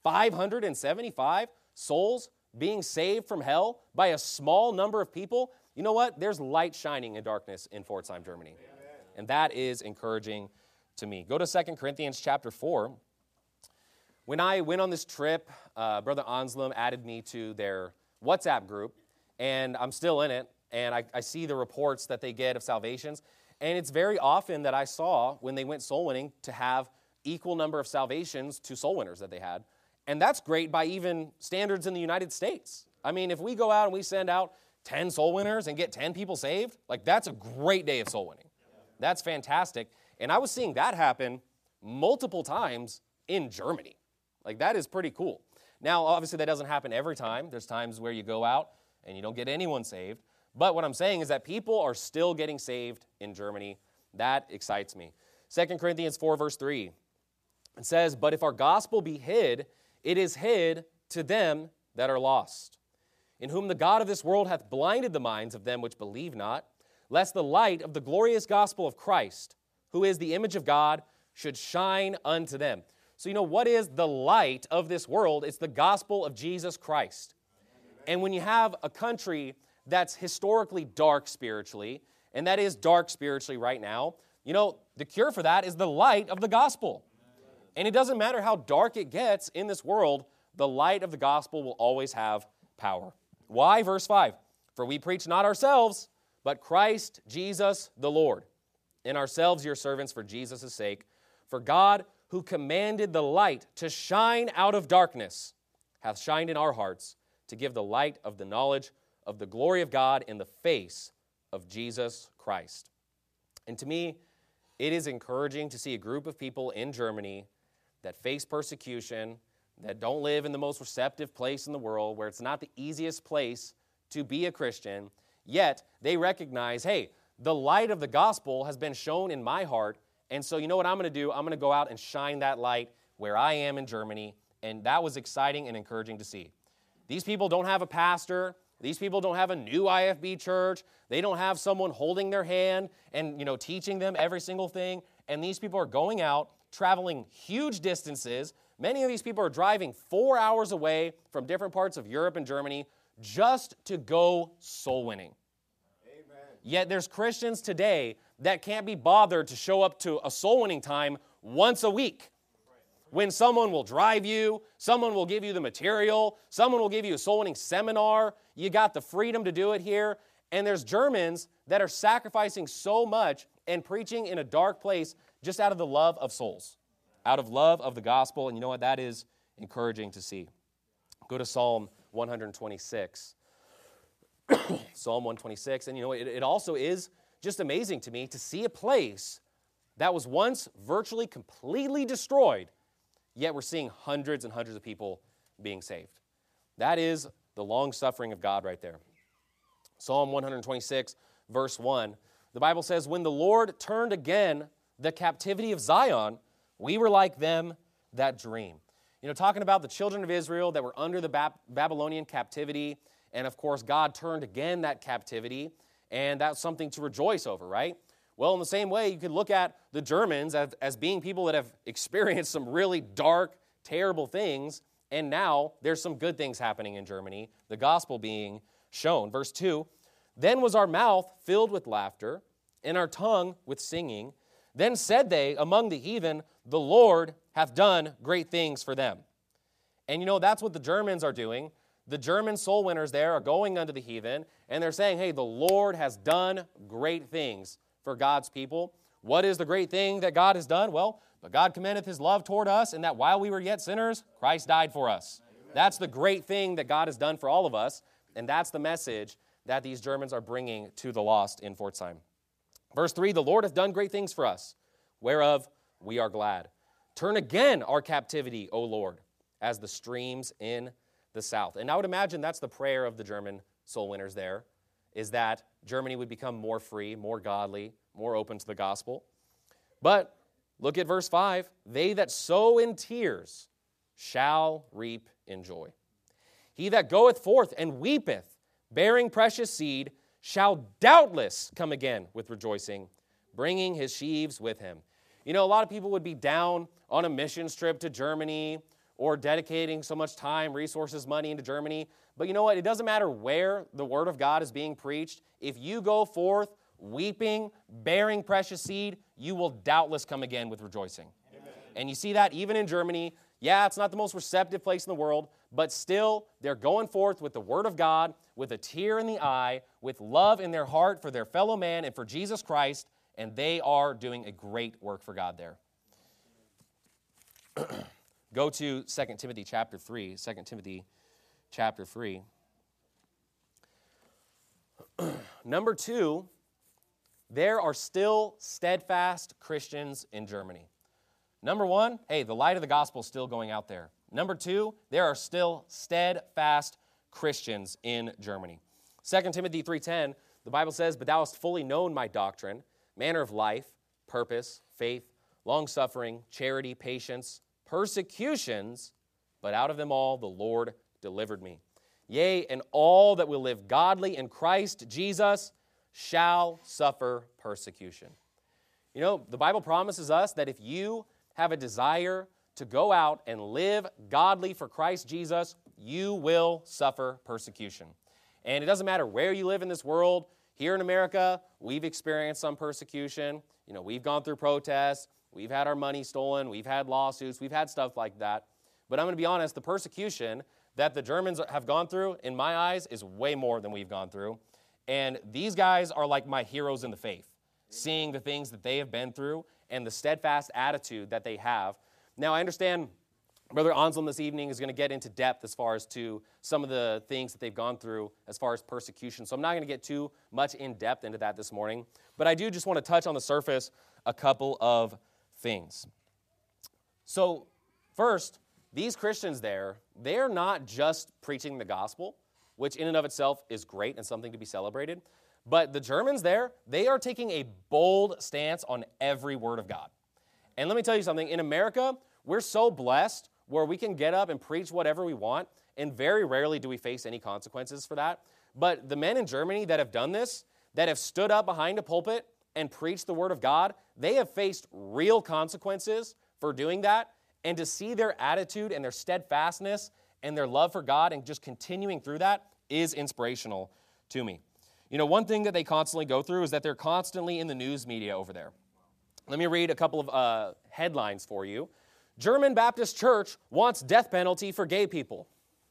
575 souls being saved from hell by a small number of people. You know what? There's light shining in darkness in Pforzheim, Germany. Amen. And that is encouraging to me. Go to 2 Corinthians chapter 4. When I went on this trip, Brother Anselm added me to their WhatsApp group, and I'm still in it, and I see the reports that they get of salvations. And it's very often that I saw, when they went soul winning, to have equal number of salvations to soul winners that they had. And that's great by even standards in the United States. I mean, if we go out and we send out 10 soul winners and get 10 people saved, like, that's a great day of soul winning. That's fantastic. And I was seeing that happen multiple times in Germany. Like, that is pretty cool. Now, obviously, that doesn't happen every time. There's times where you go out and you don't get anyone saved. But what I'm saying is that people are still getting saved in Germany. That excites me. 2 Corinthians 4, verse 3. It says, "But if our gospel be hid, it is hid to them that are lost, in whom the God of this world hath blinded the minds of them which believe not, lest the light of the glorious gospel of Christ, who is the image of God, should shine unto them." So what is the light of this world? It's the gospel of Jesus Christ. And when you have a country that's historically dark spiritually, and that is dark spiritually right now, the cure for that is the light of the gospel. And it doesn't matter how dark it gets in this world, the light of the gospel will always have power. Why? Verse 5, "For we preach not ourselves, but Christ Jesus the Lord, and ourselves your servants for Jesus' sake. For God, who commanded the light to shine out of darkness, hath shined in our hearts to give the light of the knowledge of the glory of God in the face of Jesus Christ." And to me, it is encouraging to see a group of people in Germany that face persecution, that don't live in the most receptive place in the world, where it's not the easiest place to be a Christian, yet they recognize, hey, the light of the gospel has been shown in my heart, and so you know what I'm going to do? I'm going to go out and shine that light where I am in Germany, and that was exciting and encouraging to see. These people don't have a pastor. These people don't have a new IFB church. They don't have someone holding their hand and, teaching them every single thing, and these people are going out, traveling huge distances. Many of these people are driving 4 hours away from different parts of Europe and Germany just to go soul winning. Amen. Yet there's Christians today that can't be bothered to show up to a soul winning time once a week. When someone will drive you, someone will give you the material, someone will give you a soul winning seminar, you got the freedom to do it here. And there's Germans that are sacrificing so much and preaching in a dark place just out of the love of souls, out of love of the gospel. And you know what? That is encouraging to see. Go to Psalm 126. Psalm 126. And it also is just amazing to me to see a place that was once virtually completely destroyed, yet we're seeing hundreds and hundreds of people being saved. That is the long-suffering of God right there. Psalm 126, verse 1. The Bible says, "When the Lord turned again the captivity of Zion, we were like them that dream." Talking about the children of Israel that were under the Babylonian captivity, and of course, God turned again that captivity, and that's something to rejoice over, right? Well, in the same way, you could look at the Germans as being people that have experienced some really dark, terrible things, and now there's some good things happening in Germany, the gospel being shown. Verse 2, "Then was our mouth filled with laughter, and our tongue with singing. Then said they among the heathen, the Lord hath done great things for them." And that's what the Germans are doing. The German soul winners there are going unto the heathen, and they're saying, hey, the Lord has done great things for God's people. What is the great thing that God has done? Well, but God commendeth his love toward us, and that while we were yet sinners, Christ died for us. Amen. That's the great thing that God has done for all of us, and that's the message that these Germans are bringing to the lost in Pforzheim. Verse 3, "The Lord hath done great things for us, whereof we are glad. Turn again our captivity, O Lord, as the streams in the south." And I would imagine that's the prayer of the German soul winners there, is that Germany would become more free, more godly, more open to the gospel. But look at verse 5. "They that sow in tears shall reap in joy. He that goeth forth and weepeth, bearing precious seed, shall doubtless come again with rejoicing, bringing his sheaves with him." A lot of people would be down on a missions trip to Germany or dedicating so much time, resources, money into Germany. But you know what? It doesn't matter where the word of God is being preached. If you go forth weeping, bearing precious seed, you will doubtless come again with rejoicing. Amen. And you see that even in Germany. Yeah, it's not the most receptive place in the world, but still they're going forth with the word of God, with a tear in the eye, with love in their heart for their fellow man and for Jesus Christ, and they are doing a great work for God there. Go to 2 Timothy chapter 3. 2 Timothy chapter 3. Number 2, there are still steadfast Christians in Germany. Number 1, hey, the light of the gospel is still going out there. Number 2, there are still steadfast Christians in Germany. 2 Timothy 3:10, the Bible says, "But thou hast fully known my doctrine, manner of life, purpose, faith, long-suffering, charity, patience, persecutions, but out of them all the Lord delivered me. Yea, and all that will live godly in Christ Jesus shall suffer persecution. You know, the Bible promises us that if you have a desire to go out and live godly for Christ Jesus, you will suffer persecution. And it doesn't matter where you live in this world. Here in America, we've experienced some persecution. You know, we've gone through protests. We've had our money stolen. We've had lawsuits. We've had stuff like that. But I'm going to be honest, the persecution that the Germans have gone through, in my eyes, is way more than we've gone through. And these guys are like my heroes in the faith, seeing the things that they have been through and the steadfast attitude that they have. Now, I understand Brother Anselm this evening is going to get into depth as far as to some of the things that they've gone through as far as persecution. So I'm not going to get too much in depth into that this morning. But I do just want to touch on the surface a couple of things. So first, these Christians there, they're not just preaching the gospel, which in and of itself is great and something to be celebrated. But the Germans there, they are taking a bold stance on every word of God. And let me tell you something, in America, we're so blessed where we can get up and preach whatever we want, and very rarely do we face any consequences for that. But the men in Germany that have done this, that have stood up behind a pulpit and preached the word of God, they have faced real consequences for doing that. And to see their attitude and their steadfastness and their love for God and just continuing through that is inspirational to me. You know, one thing that they constantly go through is that they're constantly in the news media over there. Let me read a couple of headlines for you. German Baptist Church wants death penalty for gay people.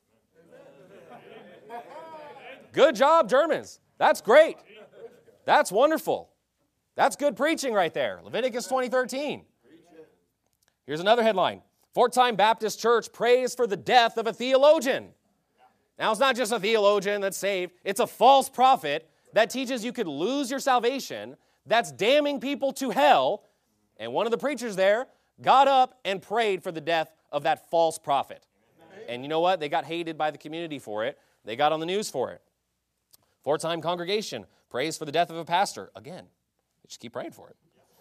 Good job, Germans. That's great. That's wonderful. That's good preaching right there. Leviticus 20:13. Here's another headline. Fort Time Baptist Church prays for the death of a theologian. Now, it's not just a theologian that's saved. It's a false prophet that teaches you could lose your salvation, that's damning people to hell. And one of the preachers there got up and prayed for the death of that false prophet. And you know what? They got hated by the community for it. They got on the news for it. Fort Time congregation prays for the death of a pastor. Again, just keep praying for it.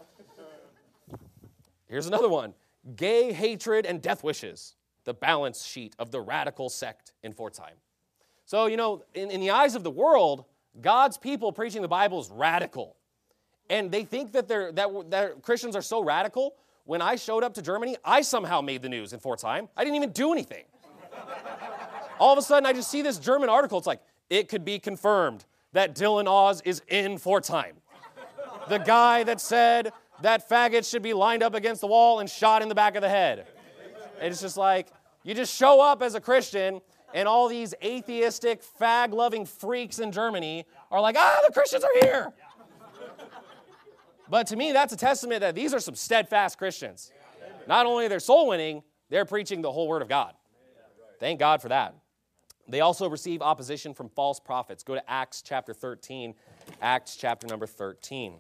Here's another one. Gay hatred and death wishes. The balance sheet of the radical sect in Fort Time. So, you know, in the eyes of the world, God's people preaching the Bible is radical. And they think that Christians are so radical. When I showed up to Germany, I somehow made the news in Fort Time. I didn't even do anything. All of a sudden, I just see this German article. It's like, it could be confirmed that Dylan Oz is in Fort Time. The guy that said that faggots should be lined up against the wall and shot in the back of the head. And it's just like, you just show up as a Christian, and all these atheistic, fag-loving freaks in Germany are like, the Christians are here. But to me, that's a testament that these are some steadfast Christians. Not only are they soul winning, they're preaching the whole word of God. Thank God for that. They also receive opposition from false prophets. Go to Acts chapter 13. Acts chapter number 13.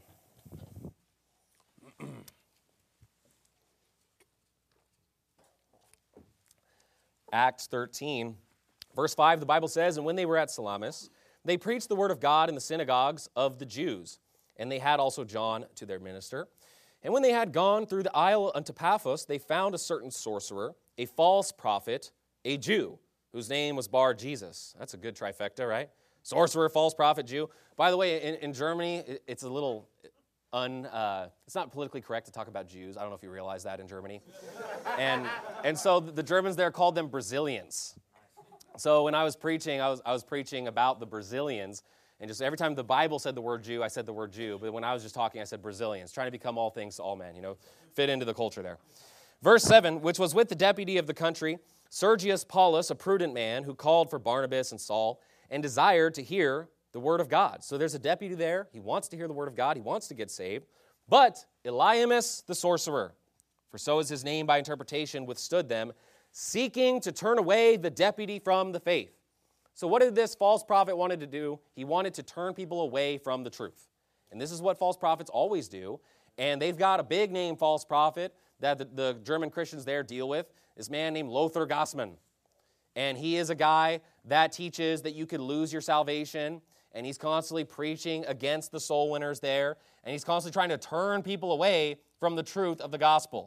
Acts 13, verse 5, the Bible says, and when they were at Salamis, they preached the word of God in the synagogues of the Jews. And they had also John to their minister. And when they had gone through the isle unto Paphos, they found a certain sorcerer, a false prophet, a Jew, whose name was Bar Jesus. That's a good trifecta, right? Sorcerer, false prophet, Jew. By the way, in Germany, it's a little it's not politically correct to talk about Jews. I don't know if you realize that in Germany. And so the Germans there called them Brazilians. So when I was preaching, I was preaching about the Brazilians. And just every time the Bible said the word Jew, I said the word Jew. But when I was just talking, I said Brazilians, trying to become all things to all men, fit into the culture there. Verse 7, which was with the deputy of the country, Sergius Paulus, a prudent man, who called for Barnabas and Saul, and desired to hear the word of God. So there's a deputy there. He wants to hear the word of God. He wants to get saved. But Elymas the sorcerer, for so is his name by interpretation, withstood them, seeking to turn away the deputy from the faith. So what did this false prophet wanted to do? He wanted to turn people away from the truth. And this is what false prophets always do. And they've got a big name false prophet that the German Christians there deal with, this man named Lothar Gassmann. And he is a guy that teaches that you could lose your salvation and he's constantly preaching against the soul winners there, and he's constantly trying to turn people away from the truth of the gospel.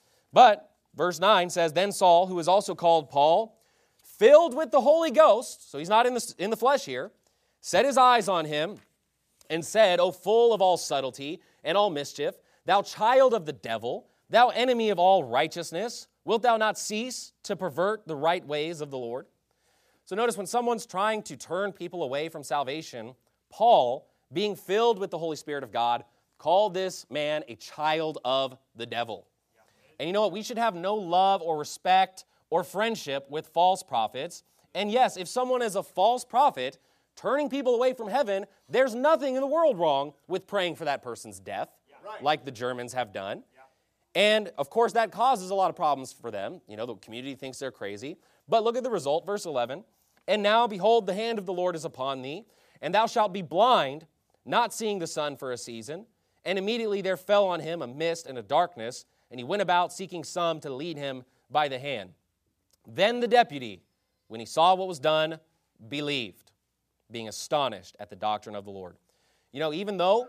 But verse 9 says, Then Saul, who is also called Paul, filled with the Holy Ghost, so he's not in the flesh here, set his eyes on him and said, O full of all subtlety and all mischief, thou child of the devil, thou enemy of all righteousness, wilt thou not cease to pervert the right ways of the Lord? So notice when someone's trying to turn people away from salvation, Paul, being filled with the Holy Spirit of God, called this man a child of the devil. And you know what? We should have no love or respect or friendship with false prophets. And yes, if someone is a false prophet, turning people away from heaven, there's nothing in the world wrong with praying for that person's death, like the Germans have done. And, of course, that causes a lot of problems for them. You know, the community thinks they're crazy. But look at the result, verse 11. And now, behold, the hand of the Lord is upon thee, and thou shalt be blind, not seeing the sun for a season. And immediately there fell on him a mist and a darkness, and he went about seeking some to lead him by the hand. Then the deputy, when he saw what was done, believed, being astonished at the doctrine of the Lord. You know, even though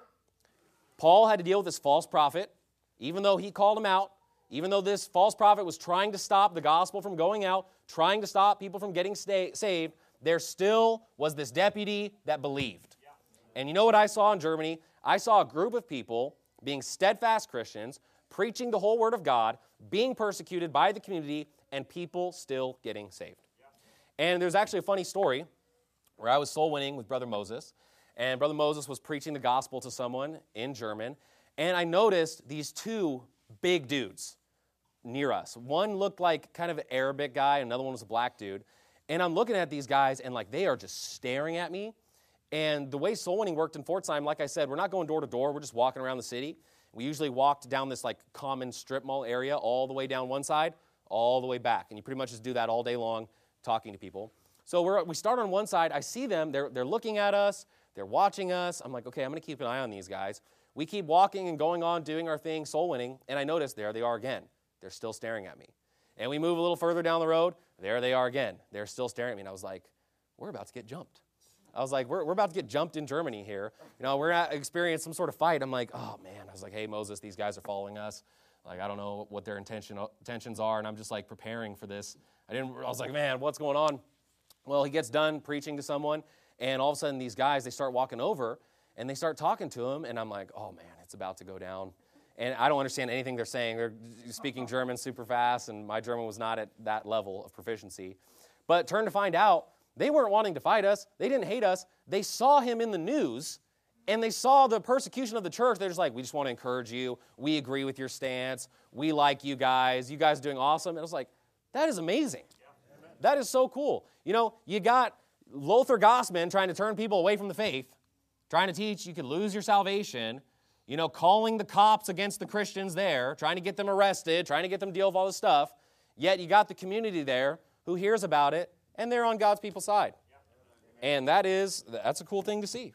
Paul had to deal with this false prophet, even though he called him out, even though this false prophet was trying to stop the gospel from going out, trying to stop people from getting saved, there still was this deputy that believed. And you know what I saw in Germany? I saw a group of people being steadfast Christians, preaching the whole word of God, being persecuted by the community, and people still getting saved. And there's actually a funny story where I was soul winning with Brother Moses, and Brother Moses was preaching the gospel to someone in German, and I noticed these two big dudes near us. One looked like kind of an Arabic guy, another one was a black dude. And I'm looking at these guys, and like they are just staring at me. And the way soul winning worked in Pforzheim, like I said, we're not going door to door. We're just walking around the city. We usually walked down this like common strip mall area all the way down one side, all the way back. And you pretty much just do that all day long, talking to people. So we start on one side. I see them. They're looking at us. They're watching us. I'm like, okay, I'm going to keep an eye on these guys. We keep walking and going on, doing our thing, soul winning, and I notice there they are again. They're still staring at me. And we move a little further down the road. There they are again. They're still staring at me. And I was like, we're about to get jumped. I was like, we're about to get jumped in Germany here. You know, we're going to experience some sort of fight. I'm like, oh, man. I was like, hey, Moses, these guys are following us. Like, I don't know what their intentions are, and I'm just, like, preparing for this. I was like, man, what's going on? Well, he gets done preaching to someone, and all of a sudden these guys, they start walking over, and they start talking to him, and I'm like, oh, man, it's about to go down. And I don't understand anything they're saying. They're speaking German super fast, and my German was not at that level of proficiency. But turn to find out, they weren't wanting to fight us. They didn't hate us. They saw him in the news, and they saw the persecution of the church. They're just like, we just want to encourage you. We agree with your stance. We like you guys. You guys are doing awesome. And I was like, that is amazing. That is so cool. You know, you got Lothar Gossman trying to turn people away from the faith, trying to teach you could lose your salvation, you know, calling the cops against the Christians there, trying to get them arrested, trying to get them to deal with all this stuff. Yet you got the community there who hears about it, and they're on God's people's side. And that's a cool thing to see.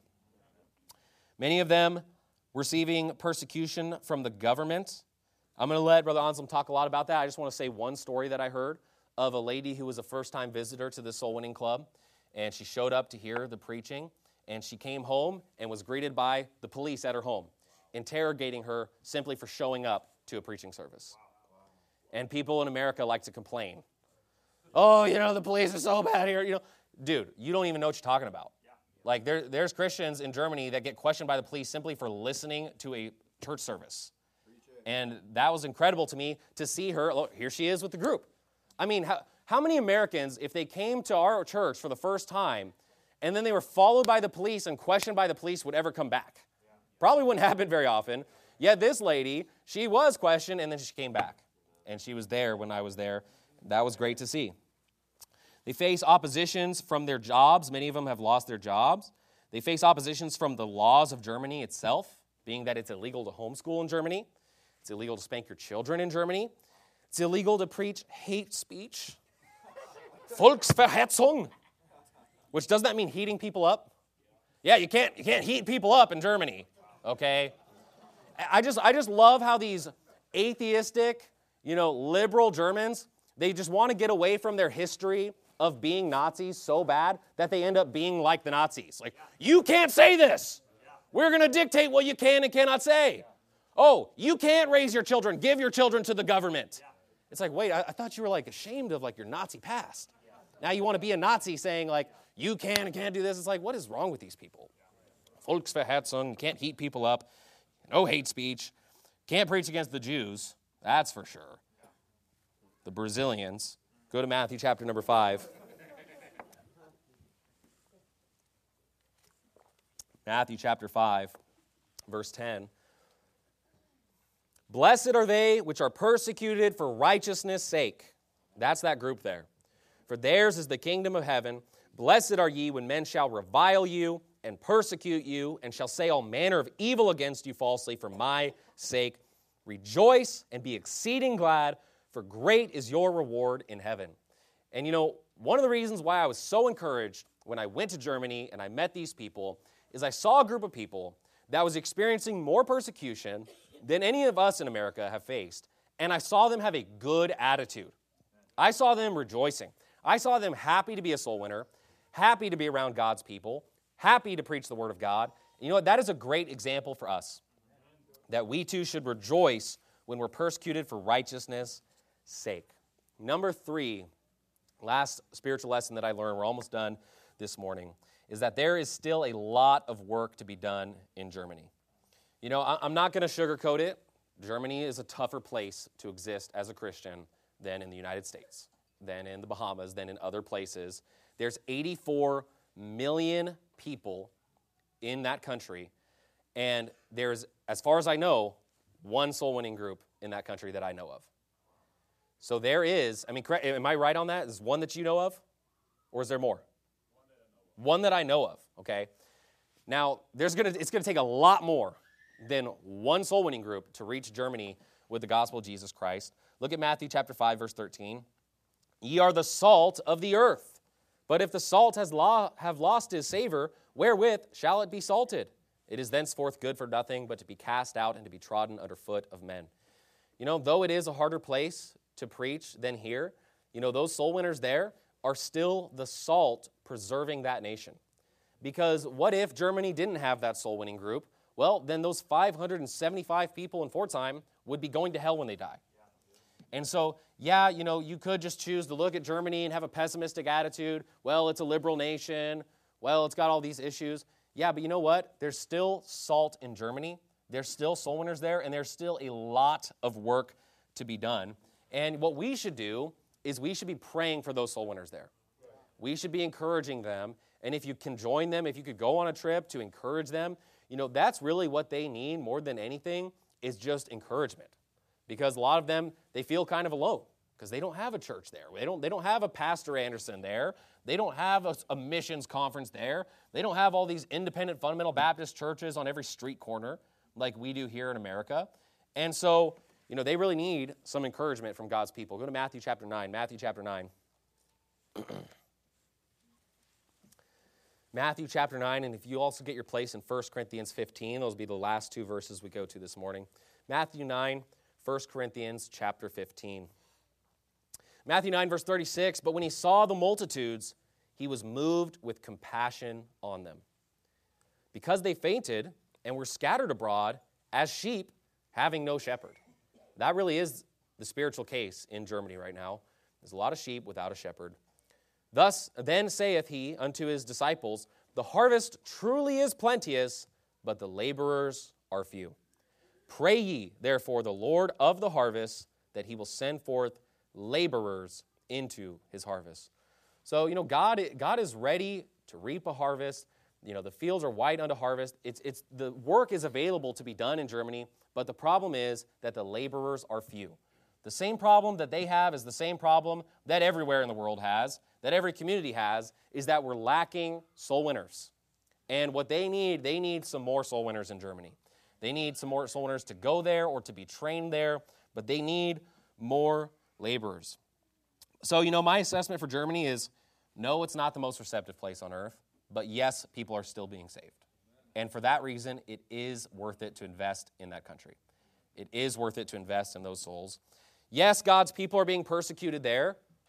Many of them receiving persecution from the government. I'm going to let Brother Anselm talk a lot about that. I just want to say one story that I heard of a lady who was a first-time visitor to the Soul Winning Club, and she showed up to hear the preaching, and she came home and was greeted by the police at her home, interrogating her simply for showing up to a preaching service. And people in America like to complain. Oh, you know, the police are so bad here. You know, dude, you don't even know what you're talking about. Like, there's Christians in Germany that get questioned by the police simply for listening to a church service. And that was incredible to me to see her. Look, here she is with the group. I mean, how many Americans, if they came to our church for the first time, and then they were followed by the police and questioned by the police, would ever come back? Probably wouldn't happen very often. Yet this lady, she was questioned, and then she came back. And she was there when I was there. That was great to see. They face oppositions from their jobs. Many of them have lost their jobs. They face oppositions from the laws of Germany itself, being that it's illegal to homeschool in Germany. It's illegal to spank your children in Germany. It's illegal to preach hate speech. Volksverhetzung. Which doesn't that mean heating people up? Yeah, you can't heat people up in Germany. Okay? I just love how these atheistic, liberal Germans, they just want to get away from their history of being Nazis so bad that they end up being like the Nazis. Like, you can't say this. We're going to dictate what you can and cannot say. Oh, you can't raise your children. Give your children to the government. It's like, wait, I thought you were like ashamed of like your Nazi past. Now you want to be a Nazi saying like, you can and can't do this. It's like, what is wrong with these people? Volksverhetzung, can't heat people up. No hate speech. Can't preach against the Jews. That's for sure. The Brazilians. Go to Matthew chapter number 5. Matthew chapter 5, verse 10. Blessed are they which are persecuted for righteousness' sake. That's that group there. For theirs is the kingdom of heaven. Blessed are ye when men shall revile you and persecute you and shall say all manner of evil against you falsely for my sake. Rejoice and be exceeding glad, for great is your reward in heaven. And you know, one of the reasons why I was so encouraged when I went to Germany and I met these people is I saw a group of people that was experiencing more persecution than any of us in America have faced. And I saw them have a good attitude. I saw them rejoicing. I saw them happy to be a soul winner, happy to be around God's people, happy to preach the word of God. And you know what? That is a great example for us, that we too should rejoice when we're persecuted for righteousness' sake. Number 3, last spiritual lesson that I learned, we're almost done this morning, is that there is still a lot of work to be done in Germany. You know, I'm not going to sugarcoat it. Germany is a tougher place to exist as a Christian than in the United States, than in the Bahamas, than in other places. There's 84 million people in that country, and there's, as far as I know, one soul-winning group in that country that I know of. So there is, I mean, correct, am I right on that? Is one that you know of? Or is there more? One that I know of, okay? Now, it's going to take a lot more than one soul-winning group to reach Germany with the gospel of Jesus Christ. Look at Matthew chapter 5, verse 13. Ye are the salt of the earth. But if the salt have lost his savor, wherewith shall it be salted? It is thenceforth good for nothing but to be cast out and to be trodden under foot of men. You know, though it is a harder place to preach than here, you know, those soul winners there are still the salt preserving that nation. Because what if Germany didn't have that soul winning group? Well, then those 575 people in Pforzheim would be going to hell when they die. And so, yeah, you know, you could just choose to look at Germany and have a pessimistic attitude. Well, it's a liberal nation. Well, it's got all these issues. Yeah, but you know what? There's still salt in Germany. There's still soul winners there, and there's still a lot of work to be done. And what we should do is we should be praying for those soul winners there. We should be encouraging them. And if you can join them, if you could go on a trip to encourage them, you know, that's really what they need more than anything is just encouragement. Because a lot of them, they feel kind of alone because they don't have a church there. They don't have a Pastor Anderson there. They don't have a missions conference there. They don't have all these independent fundamental Baptist churches on every street corner like we do here in America. And so, you know, they really need some encouragement from God's people. Go to Matthew chapter 9. Matthew chapter 9. Matthew chapter 9, and if you also get your place in 1 Corinthians 15, those will be the last two verses we go to this morning. Matthew 9, 1 Corinthians chapter 15. Matthew 9, verse 36, but when he saw the multitudes, he was moved with compassion on them, because they fainted and were scattered abroad as sheep having no shepherd. That really is the spiritual case in Germany right now. There's a lot of sheep without a shepherd. Thus then saith he unto his disciples, the harvest truly is plenteous, but the laborers are few. Pray ye, therefore, the Lord of the harvest, that he will send forth laborers into his harvest. So, you know, God is ready to reap a harvest. You know, the fields are white unto harvest. It's the work is available to be done in Germany, but the problem is that the laborers are few. The same problem that they have is the same problem that everywhere in the world has, that every community has, is that we're lacking soul winners. And what they need some more soul winners in Germany. They need some more soul winners to go there or to be trained there, but they need more laborers. So, you know, my assessment for Germany is, no, it's not the most receptive place on earth, but yes, people are still being saved. And for that reason, it is worth it to invest in that country. It is worth it to invest in those souls. Yes, God's people are being persecuted there,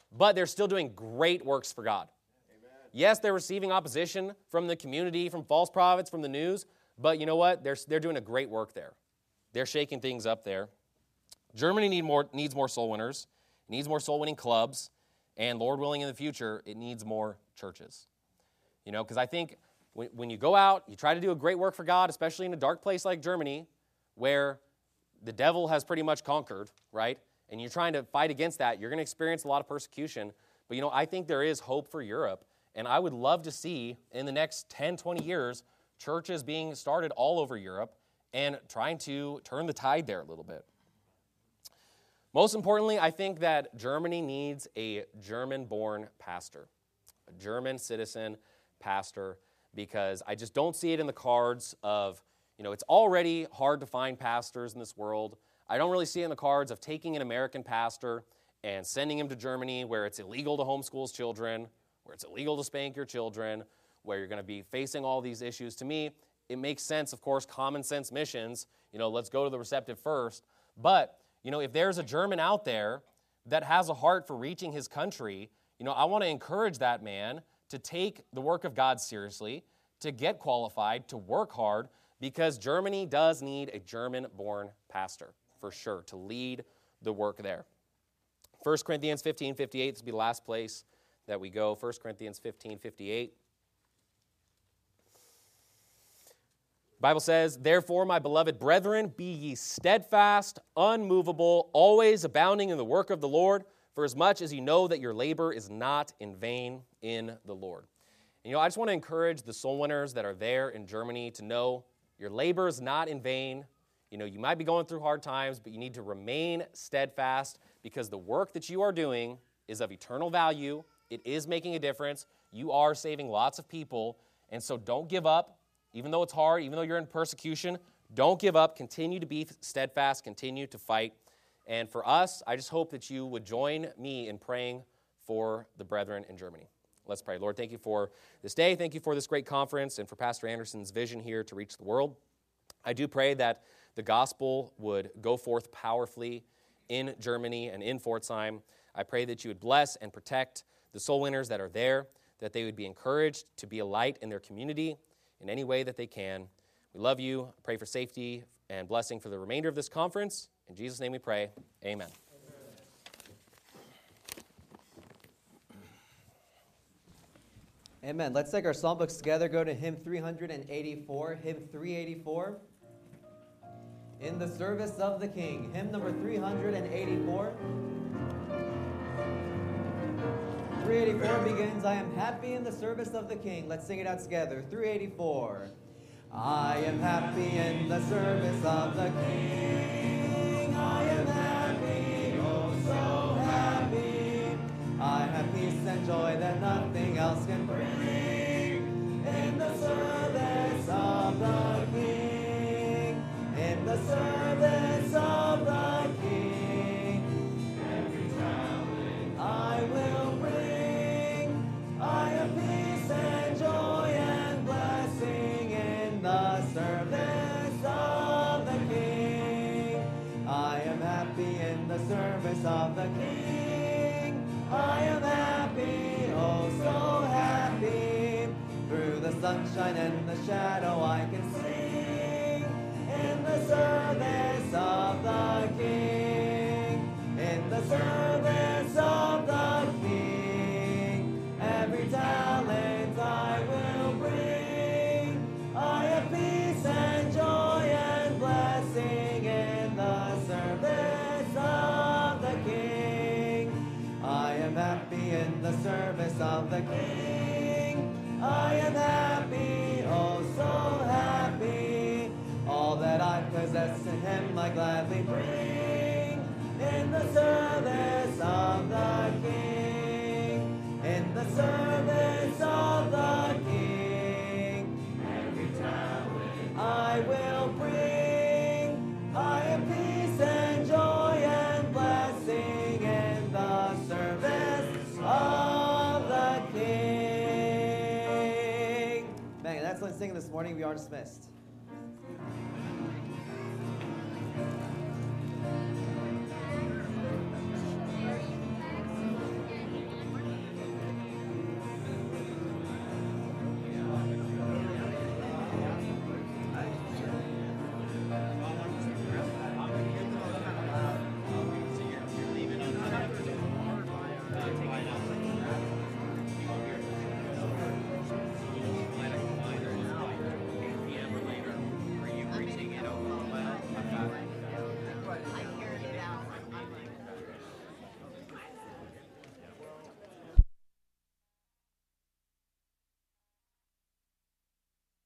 but they're still doing great works for God. Yes, they're receiving opposition from the community, from false prophets, from the news, but you know what? They're doing a great work there. They're shaking things up there. Germany needs more soul winners. It needs more soul winning clubs. And Lord willing, in the future, it needs more churches. You know, because I think when you go out, you try to do a great work for God, especially in a dark place like Germany, where the devil has pretty much conquered, right? And you're trying to fight against that, you're going to experience a lot of persecution. But, you know, I think there is hope for Europe. And I would love to see, in the next 10, 20 years, churches being started all over Europe and trying to turn the tide there a little bit. Most importantly, I think that Germany needs a German-born pastor, a German citizen pastor, because I just don't see it in the cards of, you know, it's already hard to find pastors in this world. I don't really see it in the cards of taking an American pastor and sending him to Germany where it's illegal to homeschool children, where it's illegal to spank your children, where you're going to be facing all these issues. To me, it makes sense, of course, common sense missions. You know, let's go to the receptive first. But, you know, if there's a German out there that has a heart for reaching his country, you know, I want to encourage that man to take the work of God seriously, to get qualified, to work hard, because Germany does need a German-born pastor, for sure, to lead the work there. 1 Corinthians 15:58, this will be the last place that we go. 1 Corinthians 15:58. The Bible says, "Therefore, my beloved brethren, be ye steadfast, unmovable, always abounding in the work of the Lord, for as much as you know that your labor is not in vain in the Lord." And, you know, I just want to encourage the soul winners that are there in Germany to know your labor is not in vain. You know, you might be going through hard times, but you need to remain steadfast because the work that you are doing is of eternal value. It is making a difference. You are saving lots of people, and so don't give up. Even though it's hard, even though you're in persecution, don't give up. Continue to be steadfast. Continue to fight. And for us, I just hope that you would join me in praying for the brethren in Germany. Let's pray. Lord, thank you for this day. Thank you for this great conference and for Pastor Anderson's vision here to reach the world. I do pray that the gospel would go forth powerfully in Germany and in Pforzheim. I pray that you would bless and protect the soul winners that are there, that they would be encouraged to be a light in their community in any way that they can. We love you. I pray for safety and blessing for the remainder of this conference. In Jesus' name we pray. Amen. Amen. Let's take our songbooks together. Go to hymn 384, hymn 384. In the Service of the King, hymn number 384. 384 begins, I am happy in the service of the King. Let's sing it out together. 384. I am happy in the service of the King. I am happy, oh so happy. I have peace and joy that nothing else can bring. In the service of the King. In the service of the King. Every talent I will bring. I have peace and joy and blessing in the service of the King. I am happy in the service of the King. I am happy, oh so happy. Through the sunshine and the shadow I can sing. In the service of the King. In the service of the King. Every talent I will bring. I have peace and joy and blessing in the service of the King. I am happy in the service of the King. I am happy, oh so happy. All that I possess in Him I gladly bring. In the service of the King. In the service of the King. Every talent I will bring. I have peace and joy and blessing in the service of the King. Man, that's what I'm singing this morning. We are dismissed.